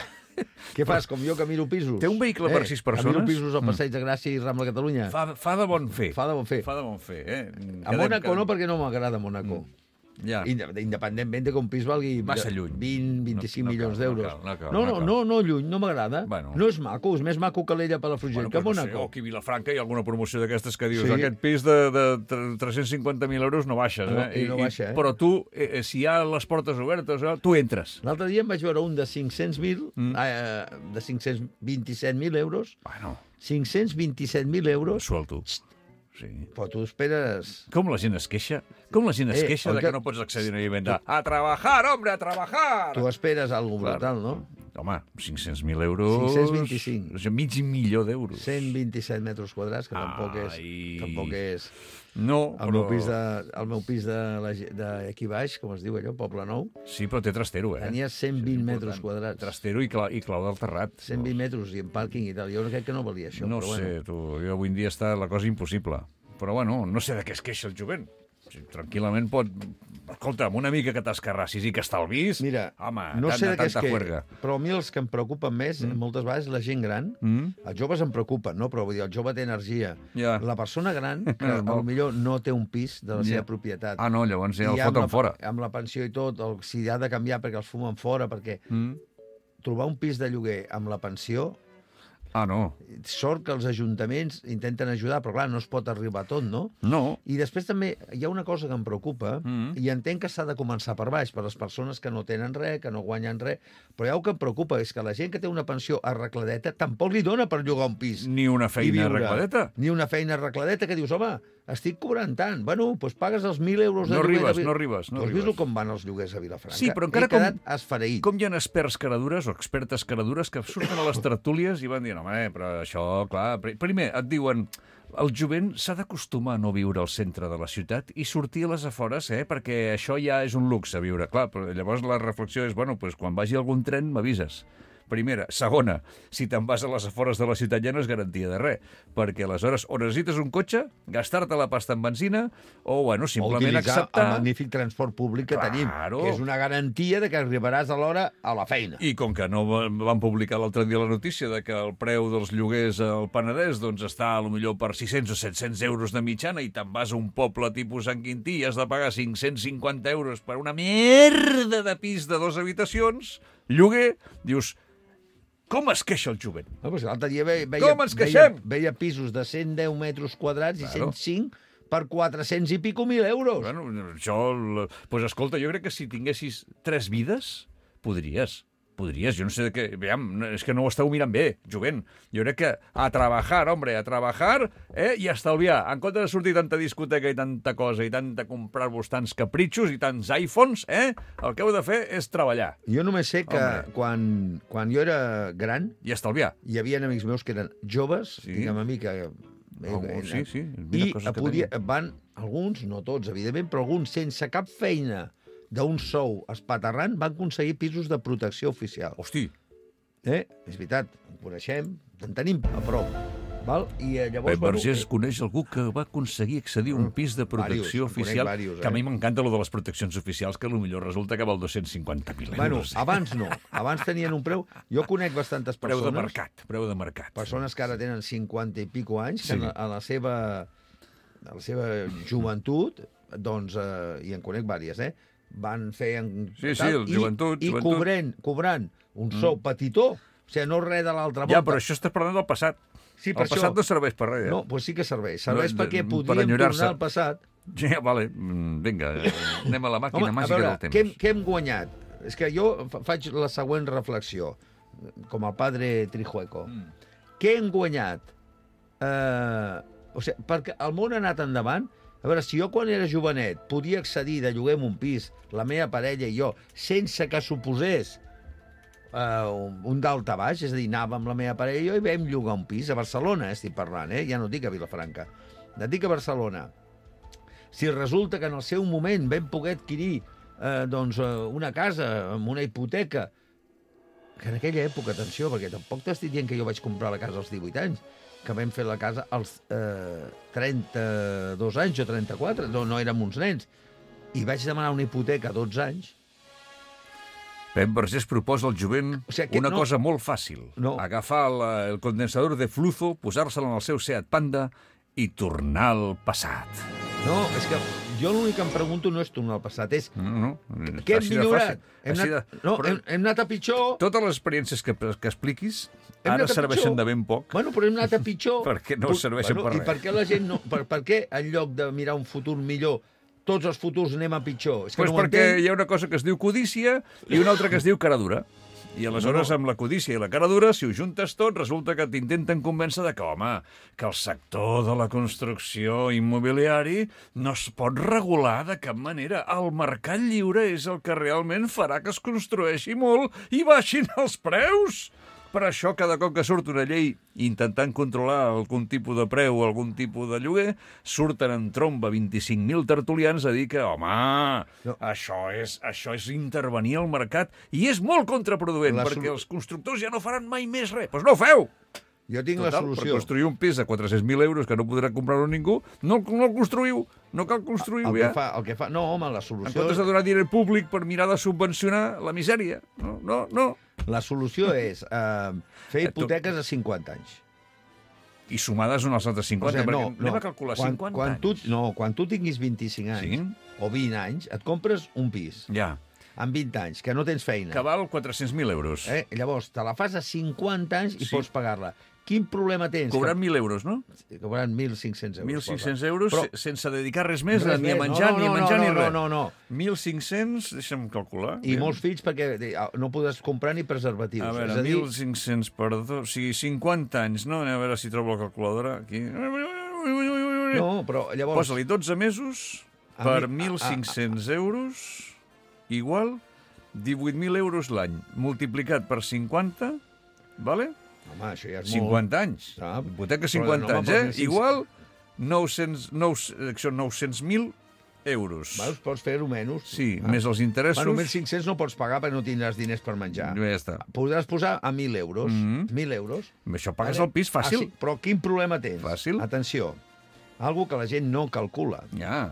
Què fas, com jo que miro pisos? Té un vehicle per sis persones? Que miro pisos al Mm. Passeig de Gràcia i Rambla Catalunya. Fa, fa de bon fer. Fa de bon fer. Fa de bon fer, eh? A Mònaco no, perquè no m'agrada Mònaco. Ja. Inde- Independentment de que un pis valgui Massa lluny. vint, vint-i-cinc No- no milions cal, no d'euros. cal, no cal, No, no no, cal. no, no lluny, no m'agrada. Bueno. No és maco, és més maco que l'Ella Palafrugell, Bueno, que pues no sé, Mònaco. o aquí a Vilafranca hi ha alguna promoció d'aquestes que dius Sí. aquest pis de, de tres-cents cinquanta mil euros no baixes, No, eh? i no baixa, eh? Però tu, eh, si hi ha les portes obertes, eh, tu entres. L'altre dia em vaig veure un de cinc-cents mil, Mm. eh, de cinc-cents vint-i-set mil euros. Bueno. cinc-cents vint-i-set mil euros. Suelto. Sí. Però tu esperes... Com la gent es queixa? Com la gent es Eh, queixa el de que- que no pots accedir a una vivenda? A trabajar, hombre, a trabajar! Tu esperes alguna Clar. brutal, no? Home, cinc-cents mil euros... cinc-cents vint-i-cinc. O sigui, mig milió d'euros. cent vint-i-set metres quadrats, que tampoc és... Ai. Tampoc és... No, El però... meu pis de, el meu pis de, la ge- d'aquí baix, com es diu allò, Poble Nou, Sí, però té trastero, eh? tenia cent vint Això és metres important. quadrats. Trastero i clau, i clau del terrat. cent vint metres i en pàrquing i tal. Jo crec que no valia això, No però sé, bueno. tu, jo avui en dia està la cosa impossible. Però bueno, no sé de què es queixa el jovent. O sigui, tranquil·lament pot... Escolta, amb una mica que t'escarrassis i que estalvis... Mira, home, no tanta, sé de què és tanta que... juerga. Però a mi els que em preocupen més, mm. moltes vegades, la gent gran, Mm? els joves em preocupen, no? Però vull dir, el jove té energia. Ja. La persona gran, que Normal. potser no té un pis de la Ja. seva propietat. Ah, no, llavors ja el I amb foten la, fora. Amb la pensió i tot, el, si ha de canviar perquè els fumen fora, perquè Mm? trobar un pis de lloguer amb la pensió, Ah, no. sort que els ajuntaments intenten ajudar, però clar, no es pot arribar a tot, no? No. I després també hi ha una cosa que em preocupa, Mm. i entenc que s'ha de començar per baix, per les persones que no tenen res, que no guanyen res, però hi ha el que em preocupa, és que la gent que té una pensió arregladeta tampoc li dona per llogar un pis. Ni una i feina viure. arregladeta. Ni una feina arregladeta, que dius, home, estic cobrant tant. Bueno, doncs pagues els mil euros de No lloguer. arribes, de... no arribes, no tu has arribes. vist com van els lloguers a Vilafranca? Sí, però encara He quedat com- esfereït. Com hi ha experts caradures o expertes caradures que surten a les tertúlies i van dir, home, però això, clar... pr- Primer, et diuen, el jovent s'ha d'acostumar a no viure al centre de la ciutat i sortir a les afores, eh? Perquè això ja és un luxe, viure. Clar, però llavors la reflexió és, bueno, pues, quan vagi algun tren m'avises. primera. Segona, si te'n vas a les afores de la ciutat ja no és garantia de res, perquè aleshores o necessites un cotxe, gastar-te la pasta en benzina, o, bueno, simplement o utilitzar acceptar... el magnífic transport públic que Claro. tenim, que és una garantia de que arribaràs a l'hora a la feina. I com que no van publicar l'altre dia la notícia de que el preu dels lloguers al Penedès doncs està a lo millor per sis-cents o set-cents euros de mitjana i te'n vas a un poble tipus Sant Quintí i has de pagar cinc-cents cinquanta euros per una merda de pis de dues habitacions, lloguer, dius, com es queixa el jovent? No, doncs l'altre dia veia, veia, Com ens queixem? Veia, veia pisos de cent deu metres quadrats i Claro. cent cinc per quatre-cents i pico mil euros. Bueno, això... Doncs pues escolta, jo crec que si tinguessis tres vides, podries. Podries, jo no sé de què... Veiem, és que no ho esteu mirant bé, jovent. Jo crec que a treballar, hombre, a treballar eh, i a estalviar. En compte de sortir tanta discoteca i tanta cosa i tanta comprar-vos tants capritxos i tants iPhones, eh, el que heu de fer és treballar. Jo només sé que Hombre. quan, quan jo era gran... I estalviar. Hi havia amics meus que eren joves, Sí. diguem a mi, que... Oh, sí, sí, mira I coses que podia, tenim. van, alguns, no tots, evidentment, però alguns, sense cap feina d'un sou espaterrant, van aconseguir pisos de protecció oficial. Hosti. Eh? És veritat, en coneixem, en tenim a prou. Val? I eh, llavors... Pep Vergés coneix algú que va aconseguir accedir a un pis de protecció Vàrios, en oficial, conec vàrios, que a mi eh? m'encanta lo de les proteccions oficials, que potser resulta que val dos-cents cinquanta mil Bueno, euros. abans no. Abans tenien un preu... Jo conec bastantes Preu persones... de mercat, preu de mercat. Persones que ara tenen cinquanta i pico anys, que Sí. sí. a la seva, a la seva joventut, doncs, eh, i en conec vàries, eh? Van fer... En, Sí, sí, el joventut, I, i joventut. cobrant, cobrant un sou mm. petitó, o sigui, no res de l'altra volta. Ja, però això estàs parlant del passat. Sí, per el passat això. no serveix per res. Eh? No, doncs sí que serveix. Serveix No, perquè per podríem enyorar-se. tornar al passat. Ja, vale, mm, vinga, eh, anem a la màquina Home, a màgica veure, del temps. què, hem- què hem guanyat? És que jo fa- faig la següent reflexió, com el padre Trijueco. Mm. Què hem guanyat? Eh, o sigui, perquè el món ha anat endavant. A veure, si jo quan era jovenet podia accedir de lloguer en un pis, la meva parella i jo, sense que suposés eh, un, un dalt a baix, és a dir, anava amb la meva parella i jo i vam llogar un pis a Barcelona, eh, estic parlant, eh? Ja no et dic a Vilafranca. Et dic a Barcelona. Si resulta que en el seu moment vam poder adquirir eh, doncs, eh, una casa amb una hipoteca, que en aquella època, atenció, perquè tampoc t'estic dient que jo vaig comprar la casa als divuit anys, que vam fer la casa als eh, trenta-dos anys o trenta-quatre, no, no érem uns nens, i vaig demanar una hipoteca a dotze anys. Pep Vergés proposa al jovent O sigui, que una no- cosa molt fàcil. No. Agafar la, el condensador de flujo, posar-se'l en el seu Seat Panda i tornar al passat. No, és que jo l'únic que em pregunto no és tornar al passat, és No, no. què hem Així de millorat? fàcil. Hem Així anat, de- no, però hem, hem anat a pitjor. Totes les experiències que, que expliquis Hem ara anat a serveixen pitjor. de ben poc. Bueno, però hem anat a pitjor. Perquè no serveixen per I res. per què la gent no... Per, per què, en lloc de mirar un futur millor, tots els futurs anem a pitjor? És que Pues no ho perquè entenc. hi ha una cosa que es diu codícia i una altra que es diu cara dura. I aleshores, No, no. amb la codícia i la cara dura, si ho juntes tot, resulta que t'intenten convèncer de que, home, que el sector de la construcció immobiliari no es pot regular de cap manera. El mercat lliure és el que realment farà que es construeixi molt i baixin els preus. Per això, cada cop que surt una llei intentant controlar algun tipus de preu o algun tipus de lloguer, surten en tromba vint-i-cinc mil tertulians a dir que, home, no. això, és, això és intervenir al mercat i és molt contraproduent, La perquè solu- els constructors ja no faran mai més res. Doncs pues no ho feu! Jo tinc Total, la per solució. construir un pis de quatre-cents mil euros que no podrà comprar-ho ningú, no, no el construïu, no cal construir-ho El que ja. fa, el que fa... No, home, la En solució... comptes de donar diner públic per mirar de subvencionar la misèria. No, no, no. La solució és eh, fer Eh, tu- hipoteques a cinquanta anys. I sumades unes altres cinquanta, O sigui, perquè no, anem no. a calcular quan, cinquanta quan tu, anys. No, quan tu tinguis vint-i-cinc anys Sí. o vint anys, et compres un pis Ja. amb vint anys, que no tens feina. Que val quatre-cents mil euros. Eh? Llavors, te la fas a cinquanta anys i Sí. pots pagar-la. Quin problema tens? Cobrant mil euros, no? Que... Cobrant mil cinc-cents euros. mil cinc-cents posa. euros, Però- se- sense dedicar res més, Res ni a més. menjar, No, no, ni a no, menjar, no, ni no, res. no, no. mil cinc-cents, deixa'm calcular. I Aviam. molts fills perquè eh, no podràs comprar ni preservatius. A veure, és a dir, mil cinc-cents per dos... O sigui, cinquanta anys, no? Anem a veure si trobo la calculadora. Aquí. No, però llavors... Posa-li dotze mesos A per mi- mil cinc-cents euros, igual divuit mil euros l'any, multiplicat per cinquanta, vale? Home, això ja és cinquanta anys. Ah, Hipoteca però, cinquanta home, anys, però eh? mil cinc-cents Igual nou-cents, nou, això, nou-cents mil euros. Veus? Pots fer-ho menys. Sí, ah. més els interessos... Bueno, mil cinc-cents no pots pagar perquè no tindràs diners per menjar. Ja està. Podràs posar a mil euros. Mm-hmm. mil euros. Amb això pagues el pis fàcil. Ah, sí? Però quin problema tens? Fàcil. Atenció, algo que la gent no calcula. Ja.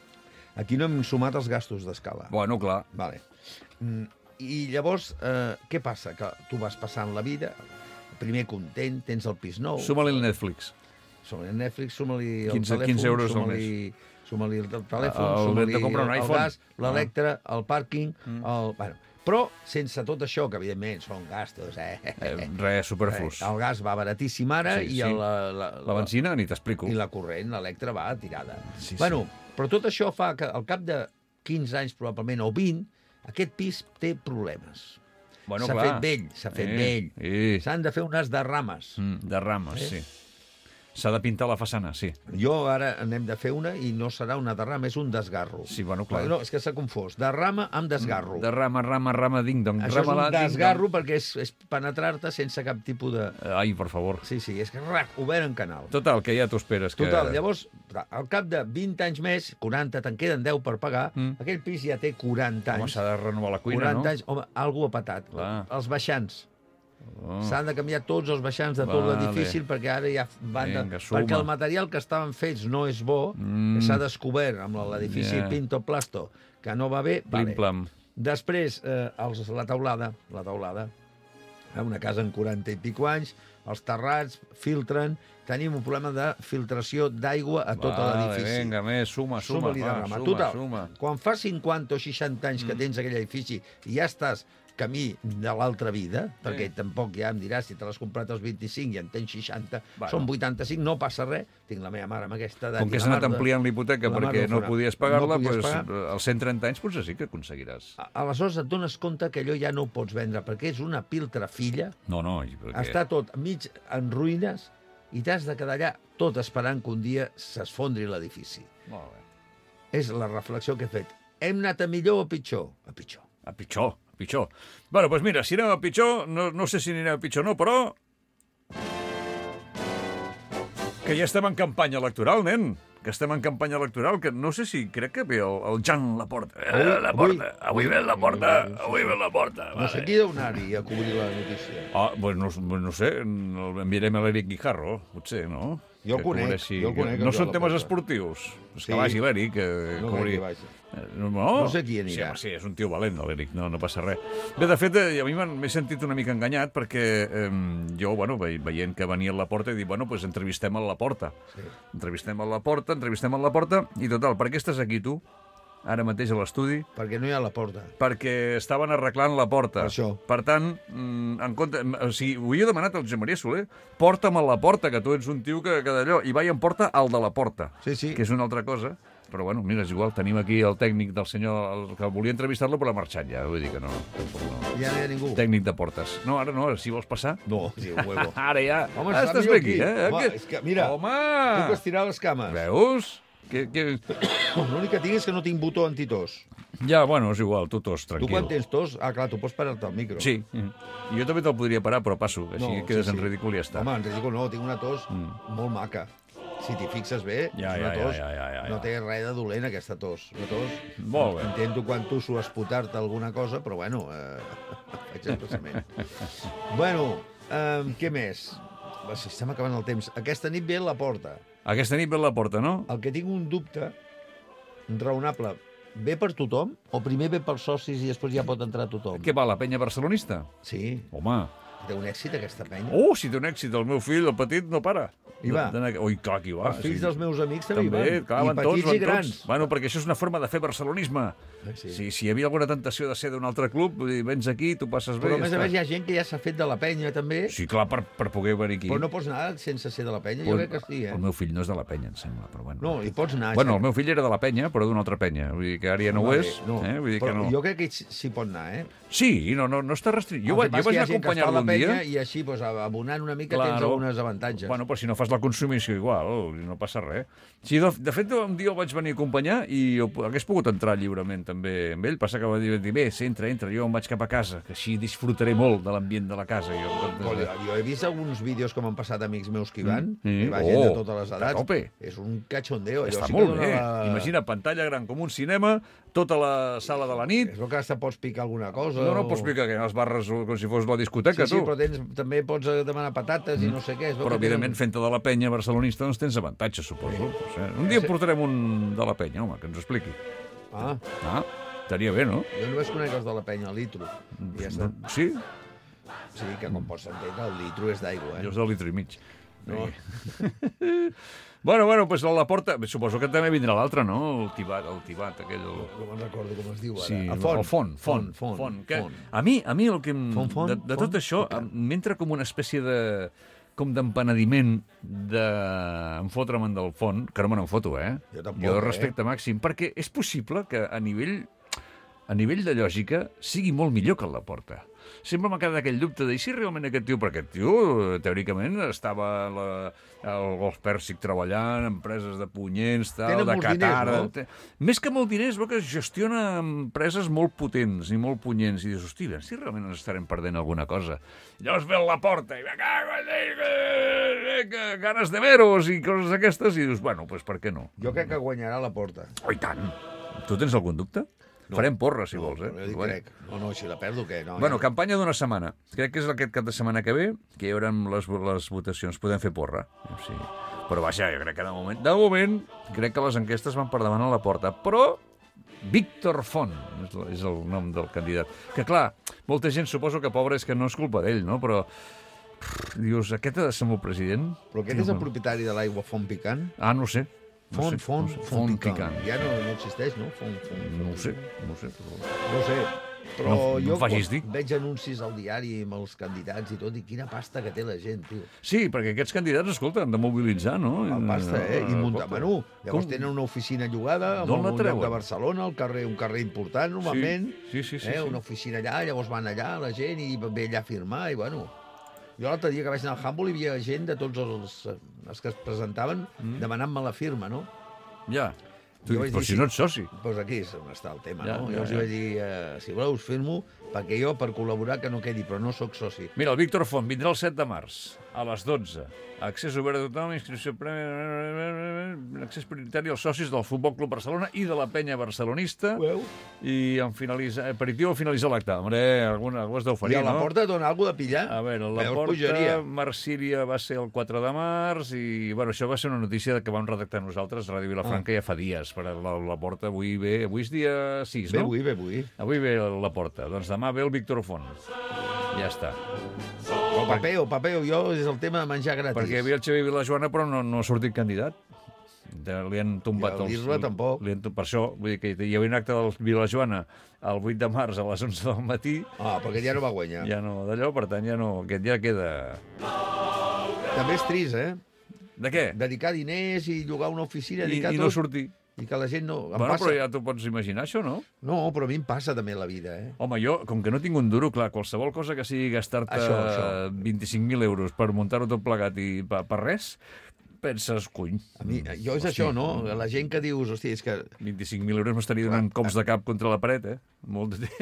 Aquí no hem sumat els gastos d'escala. Bueno, clar. Vale. Mm, I llavors, eh, què passa? Que tu vas passant la vida, primer content, tens el pis nou... Suma-li el Netflix. Suma-li el Netflix, suma-li el quinze, telèfon, quinze euros al mes. Suma-li el telèfon, el, suma-li el, el, el gas, l'electre, ah. el pàrquing... Mm. El, bueno, però sense tot això, que evidentment són gastos, eh? eh res, superflus. El gas va baratíssim ara sí, i sí. el, la, la, la benzina ni t'explico. I la corrent, l'electre va tirada. Sí, bueno, sí. Però tot això fa que al cap de quinze anys, probablement, o vint, aquest pis té problemes. Bueno, s'ha clar. fet vell, s'ha fet eh, vell. Eh. S'han de fer unes derrames. Mm, derrames, eh? sí. S'ha de pintar la façana, sí. Jo ara n'hem de fer una i no serà una derrama, és un desgarro. Sí, bueno, clar. No, és que s'ha confós. Derrama amb desgarro. Derrama, rama, rama, ding-dong. Això rama, és un desgarro perquè és, és penetrar-te sense cap tipus de... Ai, per favor. Sí, sí, és que rac, obert en canal. Total, que ja t'ho esperes. Que... Total, llavors, al cap de vint anys més, quaranta, te'n queden deu per pagar, mm. aquell pis ja té quaranta anys. Home, s'ha de renovar la cuina, quaranta no? anys, home, algú ha patat. Clar. Els baixants. Oh. S'han de canviar tots els baixants de tot vale. l'edifici perquè ara ja van... Vinga, de... perquè el material que estaven fets no és bo, mm. s'ha descobert amb l'edifici yeah. Pinto Plasto, que no va bé. Vale. Plim-plam. Després, eh, els, la taulada, la taulada, una casa en quaranta i pico anys, els terrats filtren, tenim un problema de filtració d'aigua a tot vale, l'edifici. Vinga, més, suma, suma, suma, va, suma, Total, suma. Quan fa cinquanta o seixanta anys que Mm. tens aquell edifici i ja estàs camí de l'altra vida, sí. perquè tampoc ja em diràs si te l'has comprat als vint-i-cinc i en tens seixanta, bueno. Són vuitanta-cinc, no passa res. Tinc la meva mare amb aquesta edat. Com que s'ha anat ampliant l'hipoteca perquè no podies pagar-la, no pues, pagar. Als cent trenta anys potser sí que aconseguiràs. Aleshores et dones compte que allò ja no ho pots vendre, perquè és una piltra filla, no, no, perquè... està tot mig en ruïnes i t'has de quedar allà tot esperant que un dia s'esfondri l'edifici. Molt bé. És la reflexió que he fet. Hem anat a millor o a pitjor? A pitjor. A pitjor, a pitjor. Bueno, doncs mira, si anem a pitjor, no, no sé si anirem a pitjor o no, però... Que ja estem en campanya electoral, nen. Que estem en campanya electoral, que no sé si crec que ve el, el Jan Laporta. Eh, la porta. Avui ve la porta. Avui ve la porta. No sé qui deu anar-hi a cobrir la notícia. Ah, pues no, no sé, enviarem a l'Eric Guijarro, potser, no? Jo el conec, jo el conec. No són temes esportius. És que vagi l'Eric. No crec que vagi. No, no sé qui anirà. Sí, home, sí, és un tio valent, l'Eric, no, no passa res. Bé, de fet, a mi m'he sentit una mica enganyat perquè eh, jo, bueno, veient que venia a la porta, he dit, bueno, doncs entrevistem a la porta. Sí. Entrevistem a la porta, entrevistem a la porta, i total, per què estàs aquí tu, ara mateix a l'estudi? Perquè no hi ha la porta. Perquè estaven arreglant la porta. Per això. Per tant, en compte, o sigui, ho havia demanat al Josep Maria Soler, porta'm a la porta, que tu ets un tio que, que d'allò, i vaig en porta al de la porta, sí, sí. que és una altra cosa. Però, bueno, mira, és igual, tenim aquí el tècnic del senyor, el que volia entrevistar-lo, però ha marxat ja, vull dir que no. no. Ja no hi ha ningú. Tècnic de portes. No, ara no, ara si vols passar. No, sí, un huevo. Ara ja. Home, ah, estàs bé aquí, eh? Home, que... és que, mira, Home! puc estirar les cames. Veus? Que, que... L'únic que tinc és que no tinc botó antitos. Ja, bueno, és igual, tu tos, tranquil. Tu quan tens tos, ah, clar, tu pots parar-te al micro. Sí, i jo també te'l podria parar, però passo, així no, quedes sí, sí. en ridícul i ja està. Home, en ridícul no, tinc una tos mm. molt maca. Si t'hi fixes bé, ja, és una ja, tos, ja, ja, ja, ja. no té res de dolent, aquesta tos. Una tos, molt bé. Intento quan tu s'ho esputar-te alguna cosa, però bueno, eh, faig expressament. Bueno, eh, què més? Si estem acabant el temps. Aquesta nit ve la porta. Aquesta nit ve la porta, no? El que tinc un dubte raonable, ve per tothom o primer ve pels socis i després ja pot entrar tothom? Què va, la penya barcelonista? Sí. Home. Té un èxit, aquesta penya. Oh, si té un èxit. El meu fill, el petit, no para. Hi va. Ui, clar, aquí va. Els fills sí. dels meus amics també, també hi van. Clar, I van petits tots, i grans. Tots. Bueno, perquè això és una forma de fer barcelonisme. Sí. Si, si hi havia alguna tentació de ser d'un altre club, vull dir, vens aquí, tu passes bé... Però a més a més hi ha gent que ja s'ha fet de la penya, també. Sí, clar, per, per poder venir aquí. Però no pots anar sense ser de la penya, jo crec que sí, eh? El meu fill no és de la penya, em sembla, però bueno. No, hi pots anar. Bueno, el meu fill era de la penya, però d'una altra penya. Vull dir que ara ja no ho és. No. Eh? Vull dir però que no. Jo crec que s'hi pot anar, eh? Sí, no, no, no està restringit. Jo, jo vaig anar a acompanyar-lo un dia... penya i així, pues, abonant una mica, Claro. tens alguns avantatges. Bueno, però si no fas la consumició igual, no passa res. Sí, de, de fet, un dia el vaig venir a acompanyar i jo hagués pogut entrar lliurement també amb ell. Passa que va dir, bé, sí, entra, entra, jo em vaig cap a casa, que així disfrutaré molt de l'ambient de la casa. Jo, Bueno, jo he vist alguns vídeos que m'han passat amics meus que hi van, Mm, mm. que va gent de Oh, totes les a edats. tope. És un cachondeo. Està Allò sí que molt dona bé. la- Imagina, pantalla gran com un cinema, tota la sala de la nit. És el que hasta pots picar alguna cosa. No, no o- pots picar que les barres com si fos la discoteca, Sí, sí, tu. però tens, també pots eh, demanar patates i no sé què. Es veu Però, que tenen- evidentment, fent-te de la penya barcelonista, doncs tens avantatges, suposo. Sí. O sigui, un dia portarem un de la penya, home, que ens ho expliqui. Ah, Ah, estaria bé, no? jo només conec els de la penya, el litro. I ja està. Sí? Sí, que com pots entendre, el litro és d'aigua, eh? Jo és de litre i mig. No. Bueno, bueno, pues a la porta... Suposo que també vindrà l'altre, no? El tibat, el tibat, aquell... El... No me'n recordo com es diu ara. Sí, el font. el font, font, font, font, que font. A mi, a mi el que em, Font, font, de, de font, tot això font. m'entra com una espècie de com d'empenediment de enfotre'm del font, que no me n'enfoto, eh? Jo tampoc, jo eh? respecte màxim, perquè és possible que a nivell a nivell de lògica sigui molt millor que el Laporta. Sempre m'ha quedat aquell dubte de si realment aquest tio, perquè aquest tio, teòricament, estava a la, al Golf Pèrsic treballant, empreses de punyents, tal, Tenen de molts Qatar... diners, no? Té- Més que molt diners, veu que gestiona empreses molt potents i molt punyents. I dius, hosti, a veure si realment ens estarem perdent alguna cosa. I llavors ve la porta i me cago en ell, que- que ganes de veros i coses d'aquestes, i dius, bueno, doncs per què no? Jo crec que guanyarà la porta. Oh, i tant! Tu tens algun dubte? No. Farem porra, si vols, eh? No, jo dic Bueno. crec. No, no, si la perdo, què? No, Bueno, ja... campanya d'una setmana. Crec que és aquest cap de setmana que ve, que hi haurà les, les votacions. Podem fer porra. Sí. Però vaja, jo crec que de moment... De moment, crec que les enquestes van per davant a la porta. Però Víctor Font és, és el nom del candidat. Que, clar, molta gent suposo que, pobre, és que no és culpa d'ell, no? Però dius, aquest ha de ser el meu president? Però aquest és el propietari de l'aigua Font Picant? Ah, no ho sé. No Font, sé, font, no sé. font, Font picant. picant. Ja no, no existeix, no? Font, font, font. No ho sé, no ho sé. Però... No ho sé. Però No- no jo em facis quan dir. veig anuncis al diari amb els candidats i tot, i quina pasta que té la gent, tio. Sí, perquè aquests candidats, escolta, han de mobilitzar, no? La pasta, eh? I muntar Escolta, menú. Llavors com- tenen una oficina llogada en D'on la un lloc treuen? de Barcelona, al carrer, un carrer important, normalment. Sí, sí, sí, sí, eh? sí. Una oficina allà, llavors van allà la gent i ve allà a firmar, i bueno... Jo l'altre dia que vaig anar al Humble hi havia gent de tots els, els que es presentaven mm. demanant-me la firma, no? Ja. Tu, Jo vaig però dir, si no ets soci. Doncs aquí és on està el tema, Ja, no? ja, Jo els ja. vaig dir, eh, si voleu us firmo, perquè jo per col·laborar que no quedi, però no sóc soci. Mira, el Víctor Font vindrà el set de març, a les dotze. Accés obert a tothom, inscripció prèvia, accés prioritari als socis del Futbol Club Barcelona i de la penya barcelonista. Veu? I en finalitzar, aperitiu al finalitzar l'acte. Hombre, alguna cosa has I d'oferir, a la no? porta dona alguna de pillar? A veure, la Veus, porta, pujaria. Marsília va ser el quatre de març i, bueno, això va ser una notícia que vam redactar nosaltres, Ràdio Vilafranca, ja fa dies, per la, la porta avui ve, avui és dia sis, Ve no? avui, ve avui. Avui ve la porta, doncs demà ve el Víctor Font. Ja està. O papeo, papeo, jo és el tema de menjar gratis. Perquè hi havia el Xavier Vilajoana, però no, no ha sortit candidat. De, li han tombat I el l'Isla tampoc. Li han, per això, vull dir que hi havia un acte del Vilajoana el vuit de març a les onze del matí. Ah, perquè ja no va guanyar. Ja no, d'allò, per tant, ja no, aquest ja queda... També és trist, eh? De què? Dedicar diners i llogar una oficina, I, dedicar i tot... no sortir. I que la gent no... Em Bueno, passa... però ja t'ho pots imaginar, això, no? No, però a mi em passa també la vida, eh? Home, jo, com que no tinc un duro, clar, qualsevol cosa que sigui gastar-te Això, això. vint-i-cinc mil euros per muntar-ho tot plegat i per, per res, penses, cony... A mi, jo és això, no? La gent que dius, hosti, és que... vint-i-cinc mil euros m'estaria donant cops de cap contra la paret, eh? Molt de...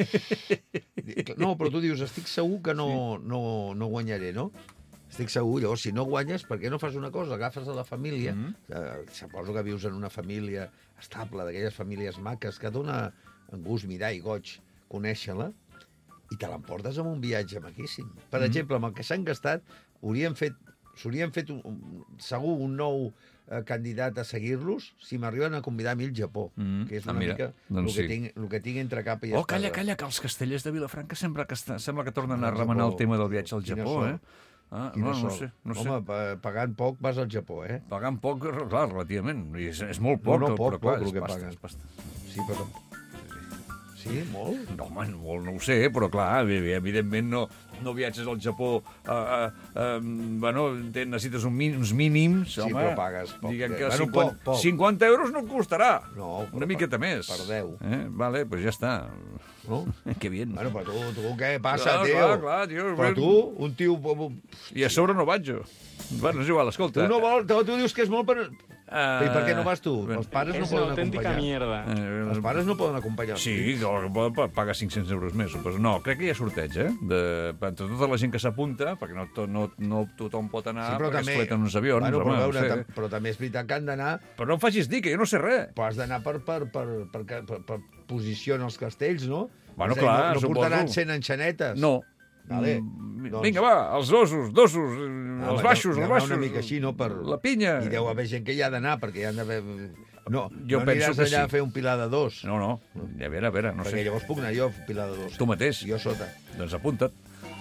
No, però tu dius, estic segur que no, no, no guanyaré, no? Estic segur, llavors, si no guanyes, per què no fas una cosa? Agafes a la família, mm -hmm. eh, suposo que vius en una família estable, d'aquelles famílies maques, que dona gust mirar i goig conèixer-la, i te l'emportes amb un viatge maquíssim. Per Mm. exemple, amb el que s'han gastat, haurien fet, s'haurien fet un, un, segur un nou eh, candidat a seguir-los si m'arriben a convidar a mi al Japó, Mm. que és Ah, una mira, mica doncs el, que sí. tinc, el que tinc entre capa i Oh, espasa. calla, calla, que els castellers de Vilafranca sembla que, està, sembla que tornen a Al remenar Japó. el tema del viatge al Quina Japó, sort. eh? Ah, Quina no, no sort. sé, no sé. Home, pa- pagant poc vas al Japó, eh? Pagant poc, clar, relativament. I és, és molt poc. No, no, però, poc, clar, poc, el és que pasta, paguen. és pasta. Sí, però... Sí, molt? No, home, molt no ho sé, però clar, evidentment no, no viatges al Japó, uh, uh, uh, bueno, necessites un mín, uns mínims, sí, home. però pagues poc. Diguem que Bueno, cinquanta, poc, poc. cinquanta euros no et costarà. No, una miqueta per, més. Per deu. Eh? Vale, pues ja està. No? Que bien. Bueno, però tu, tu què passa, clar, tio? Clar, clar, tio. Però tu, un tio... I a sobre no vaig jo. Bueno, és igual, escolta. Tu no vols, tu, tu dius que és molt per... Uh, I per què no vas tu? Els pares no Es poden una auténtica acompanyar. mierda. Eh, Els pares no poden acompanyar. Sí, poden pagar cinc-cents euros més, suposo. No, crec que hi ha sorteig, eh? De, entre tota la gent que s'apunta, perquè no, to, no, no tothom pot anar, Sí, però perquè també... es fleten uns avions. Bueno, home, però, veure, no sé. tam, però també és veritat que han d'anar... Però no em facis dir, que jo no sé res. Però has d'anar per, per, per, per, per, per, per posició en els castells, no? Bueno, És a dir, clar, no, no suposo. portaran cent enxanetes. No. Vale. Mm, Doncs- Vinga, va, els dosos, dosos, Ah, els home, baixos, deu- els deu anar baixos. una mica així, no? Per... La pinya. I deu haver gent que hi ha d'anar, perquè hi han d'haver... No, Jo no penso aniràs que allà sí. a fer un pilar de dos. No, no, a veure, a veure, no perquè sé. llavors puc anar jo a fer un pilar de dos. Tu mateix. Jo sota. Doncs apunta't.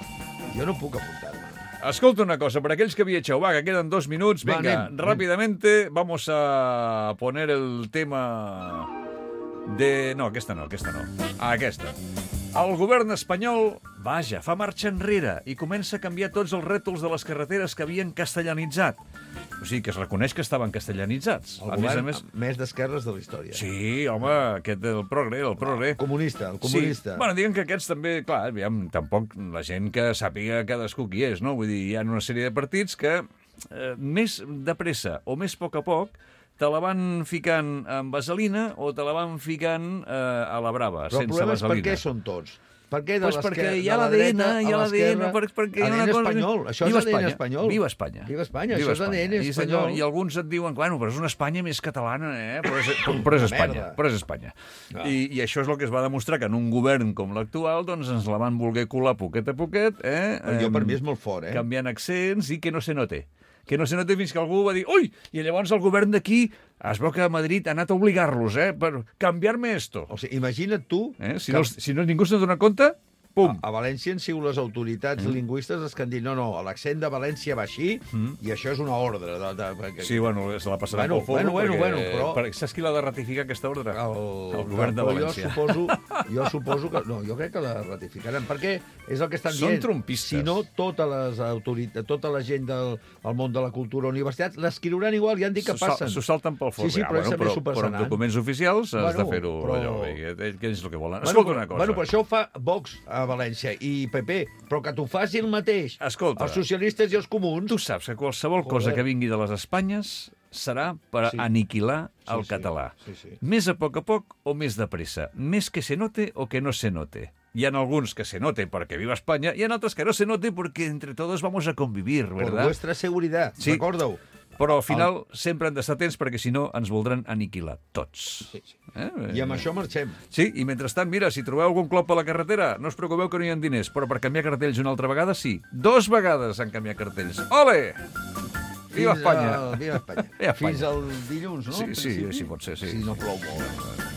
Jo no puc apuntar-me. Escolta una cosa, para aquells que viatgeu, va, que queden dos minuts, Va, venga, anem, rápidamente vamos a poner el tema de... No, aquesta no, aquesta no. Ah, aquesta. El govern espanyol, vaja, fa marxa enrere i comença a canviar tots els rètols de les carreteres que havien castellanitzat. O sigui, que es reconeix que estaven castellanitzats. El a més a govern més... més d'esquerres de la història. Sí, home, aquest del progre, el progre. El comunista, el comunista. Sí. Bueno, diguem que aquests també, clar, aviam, tampoc la gent que sàpiga cadascú qui és, no? Vull dir, hi ha una sèrie de partits que eh, més de pressa o més a poc a poc te la van ficant amb vaselina o te la van ficant eh, a la brava, Però el sense problema és per vaselina. què són tots. Per què de Pues perquè l'esquerra, hi ha de la l'A D N, dreta hi ha a l'A D N, l'esquerra? per- perquè hi ha A D N una cosa... espanyol, això és Viva A D N Espanya. espanyol. Viva Espanya. Viva Espanya, Viva això és A D N Espanya. I, senyor, espanyol. I alguns et diuen, bueno, però és una Espanya més catalana, eh? Però és, però és Espanya, Merda. però és Espanya. Ah. I, I això és el que es va demostrar, que en un govern com l'actual, doncs ens la van voler colar poquet a poquet, eh? Però jo per mi és molt fort, eh? Canviant accents i que no se note. Que no se note fins que algú va dir, ui, i llavors el govern d'aquí es veu que a Madrid ha anat a obligar-los, eh? Per canviar-me esto. O sigui, imagina't tu... Eh? Si, que no, si no, ningú se'n dona compte, pum. A, a València han sigut les autoritats mm. lingüistes les que han dit no, no, l'accent de València va així mm. i això és una ordre. De, de, de, Sí, bueno, se la passarà Bueno, pel forro. bueno, bueno, perquè, bueno, però- perquè saps qui l'ha de ratificar, aquesta ordre? El, el govern de però València. Jo suposo, jo suposo que... No, jo crec que la ratificaran, perquè és el que estan Són dient. trumpistes. Si no, totes les autoritats, tota la gent del el món de la cultura universitat l'escriuran igual i han dit que S'ho sal- passen. S'ho salten pel forro. Sí, sí, però, ja, bueno, bueno, però, però amb documents oficials has Bueno, de fer-ho però- allò. Què què és el que volen? Bueno, Escolta però- una cosa. Bueno, però això ho fa Vox a València i P P, però que t'ho faci el mateix. Escolta. Els socialistes i els comuns. Tu saps que qualsevol cosa Joder. que vingui de les Espanyes serà per Sí. aniquilar el sí. català. Sí, sí. Més a poc a poc o més de pressa? Més que se note o que no se note? Hi ha alguns que se note porque viva España y hay otros que no se note porque entre todos vamos a convivir, Por ¿verdad? vuestra seguridad, Sí. recorda-ho. Però al final sempre han d'estar atents perquè si no ens voldran aniquilar tots. Sí, sí. Eh? I amb això marxem. Sí, i mentrestant, mira, si trobeu algun clop a la carretera, no us preocupeu que no hi ha diners, però per canviar cartells una altra vegada, sí. Dos vegades han canviat cartells. Ole! Viva Fins Espanya! al- Viva Espanya. Viva Espanya. Fins al dilluns, no? Sí, En sí, principi? sí pot ser, sí. Si no plou molt.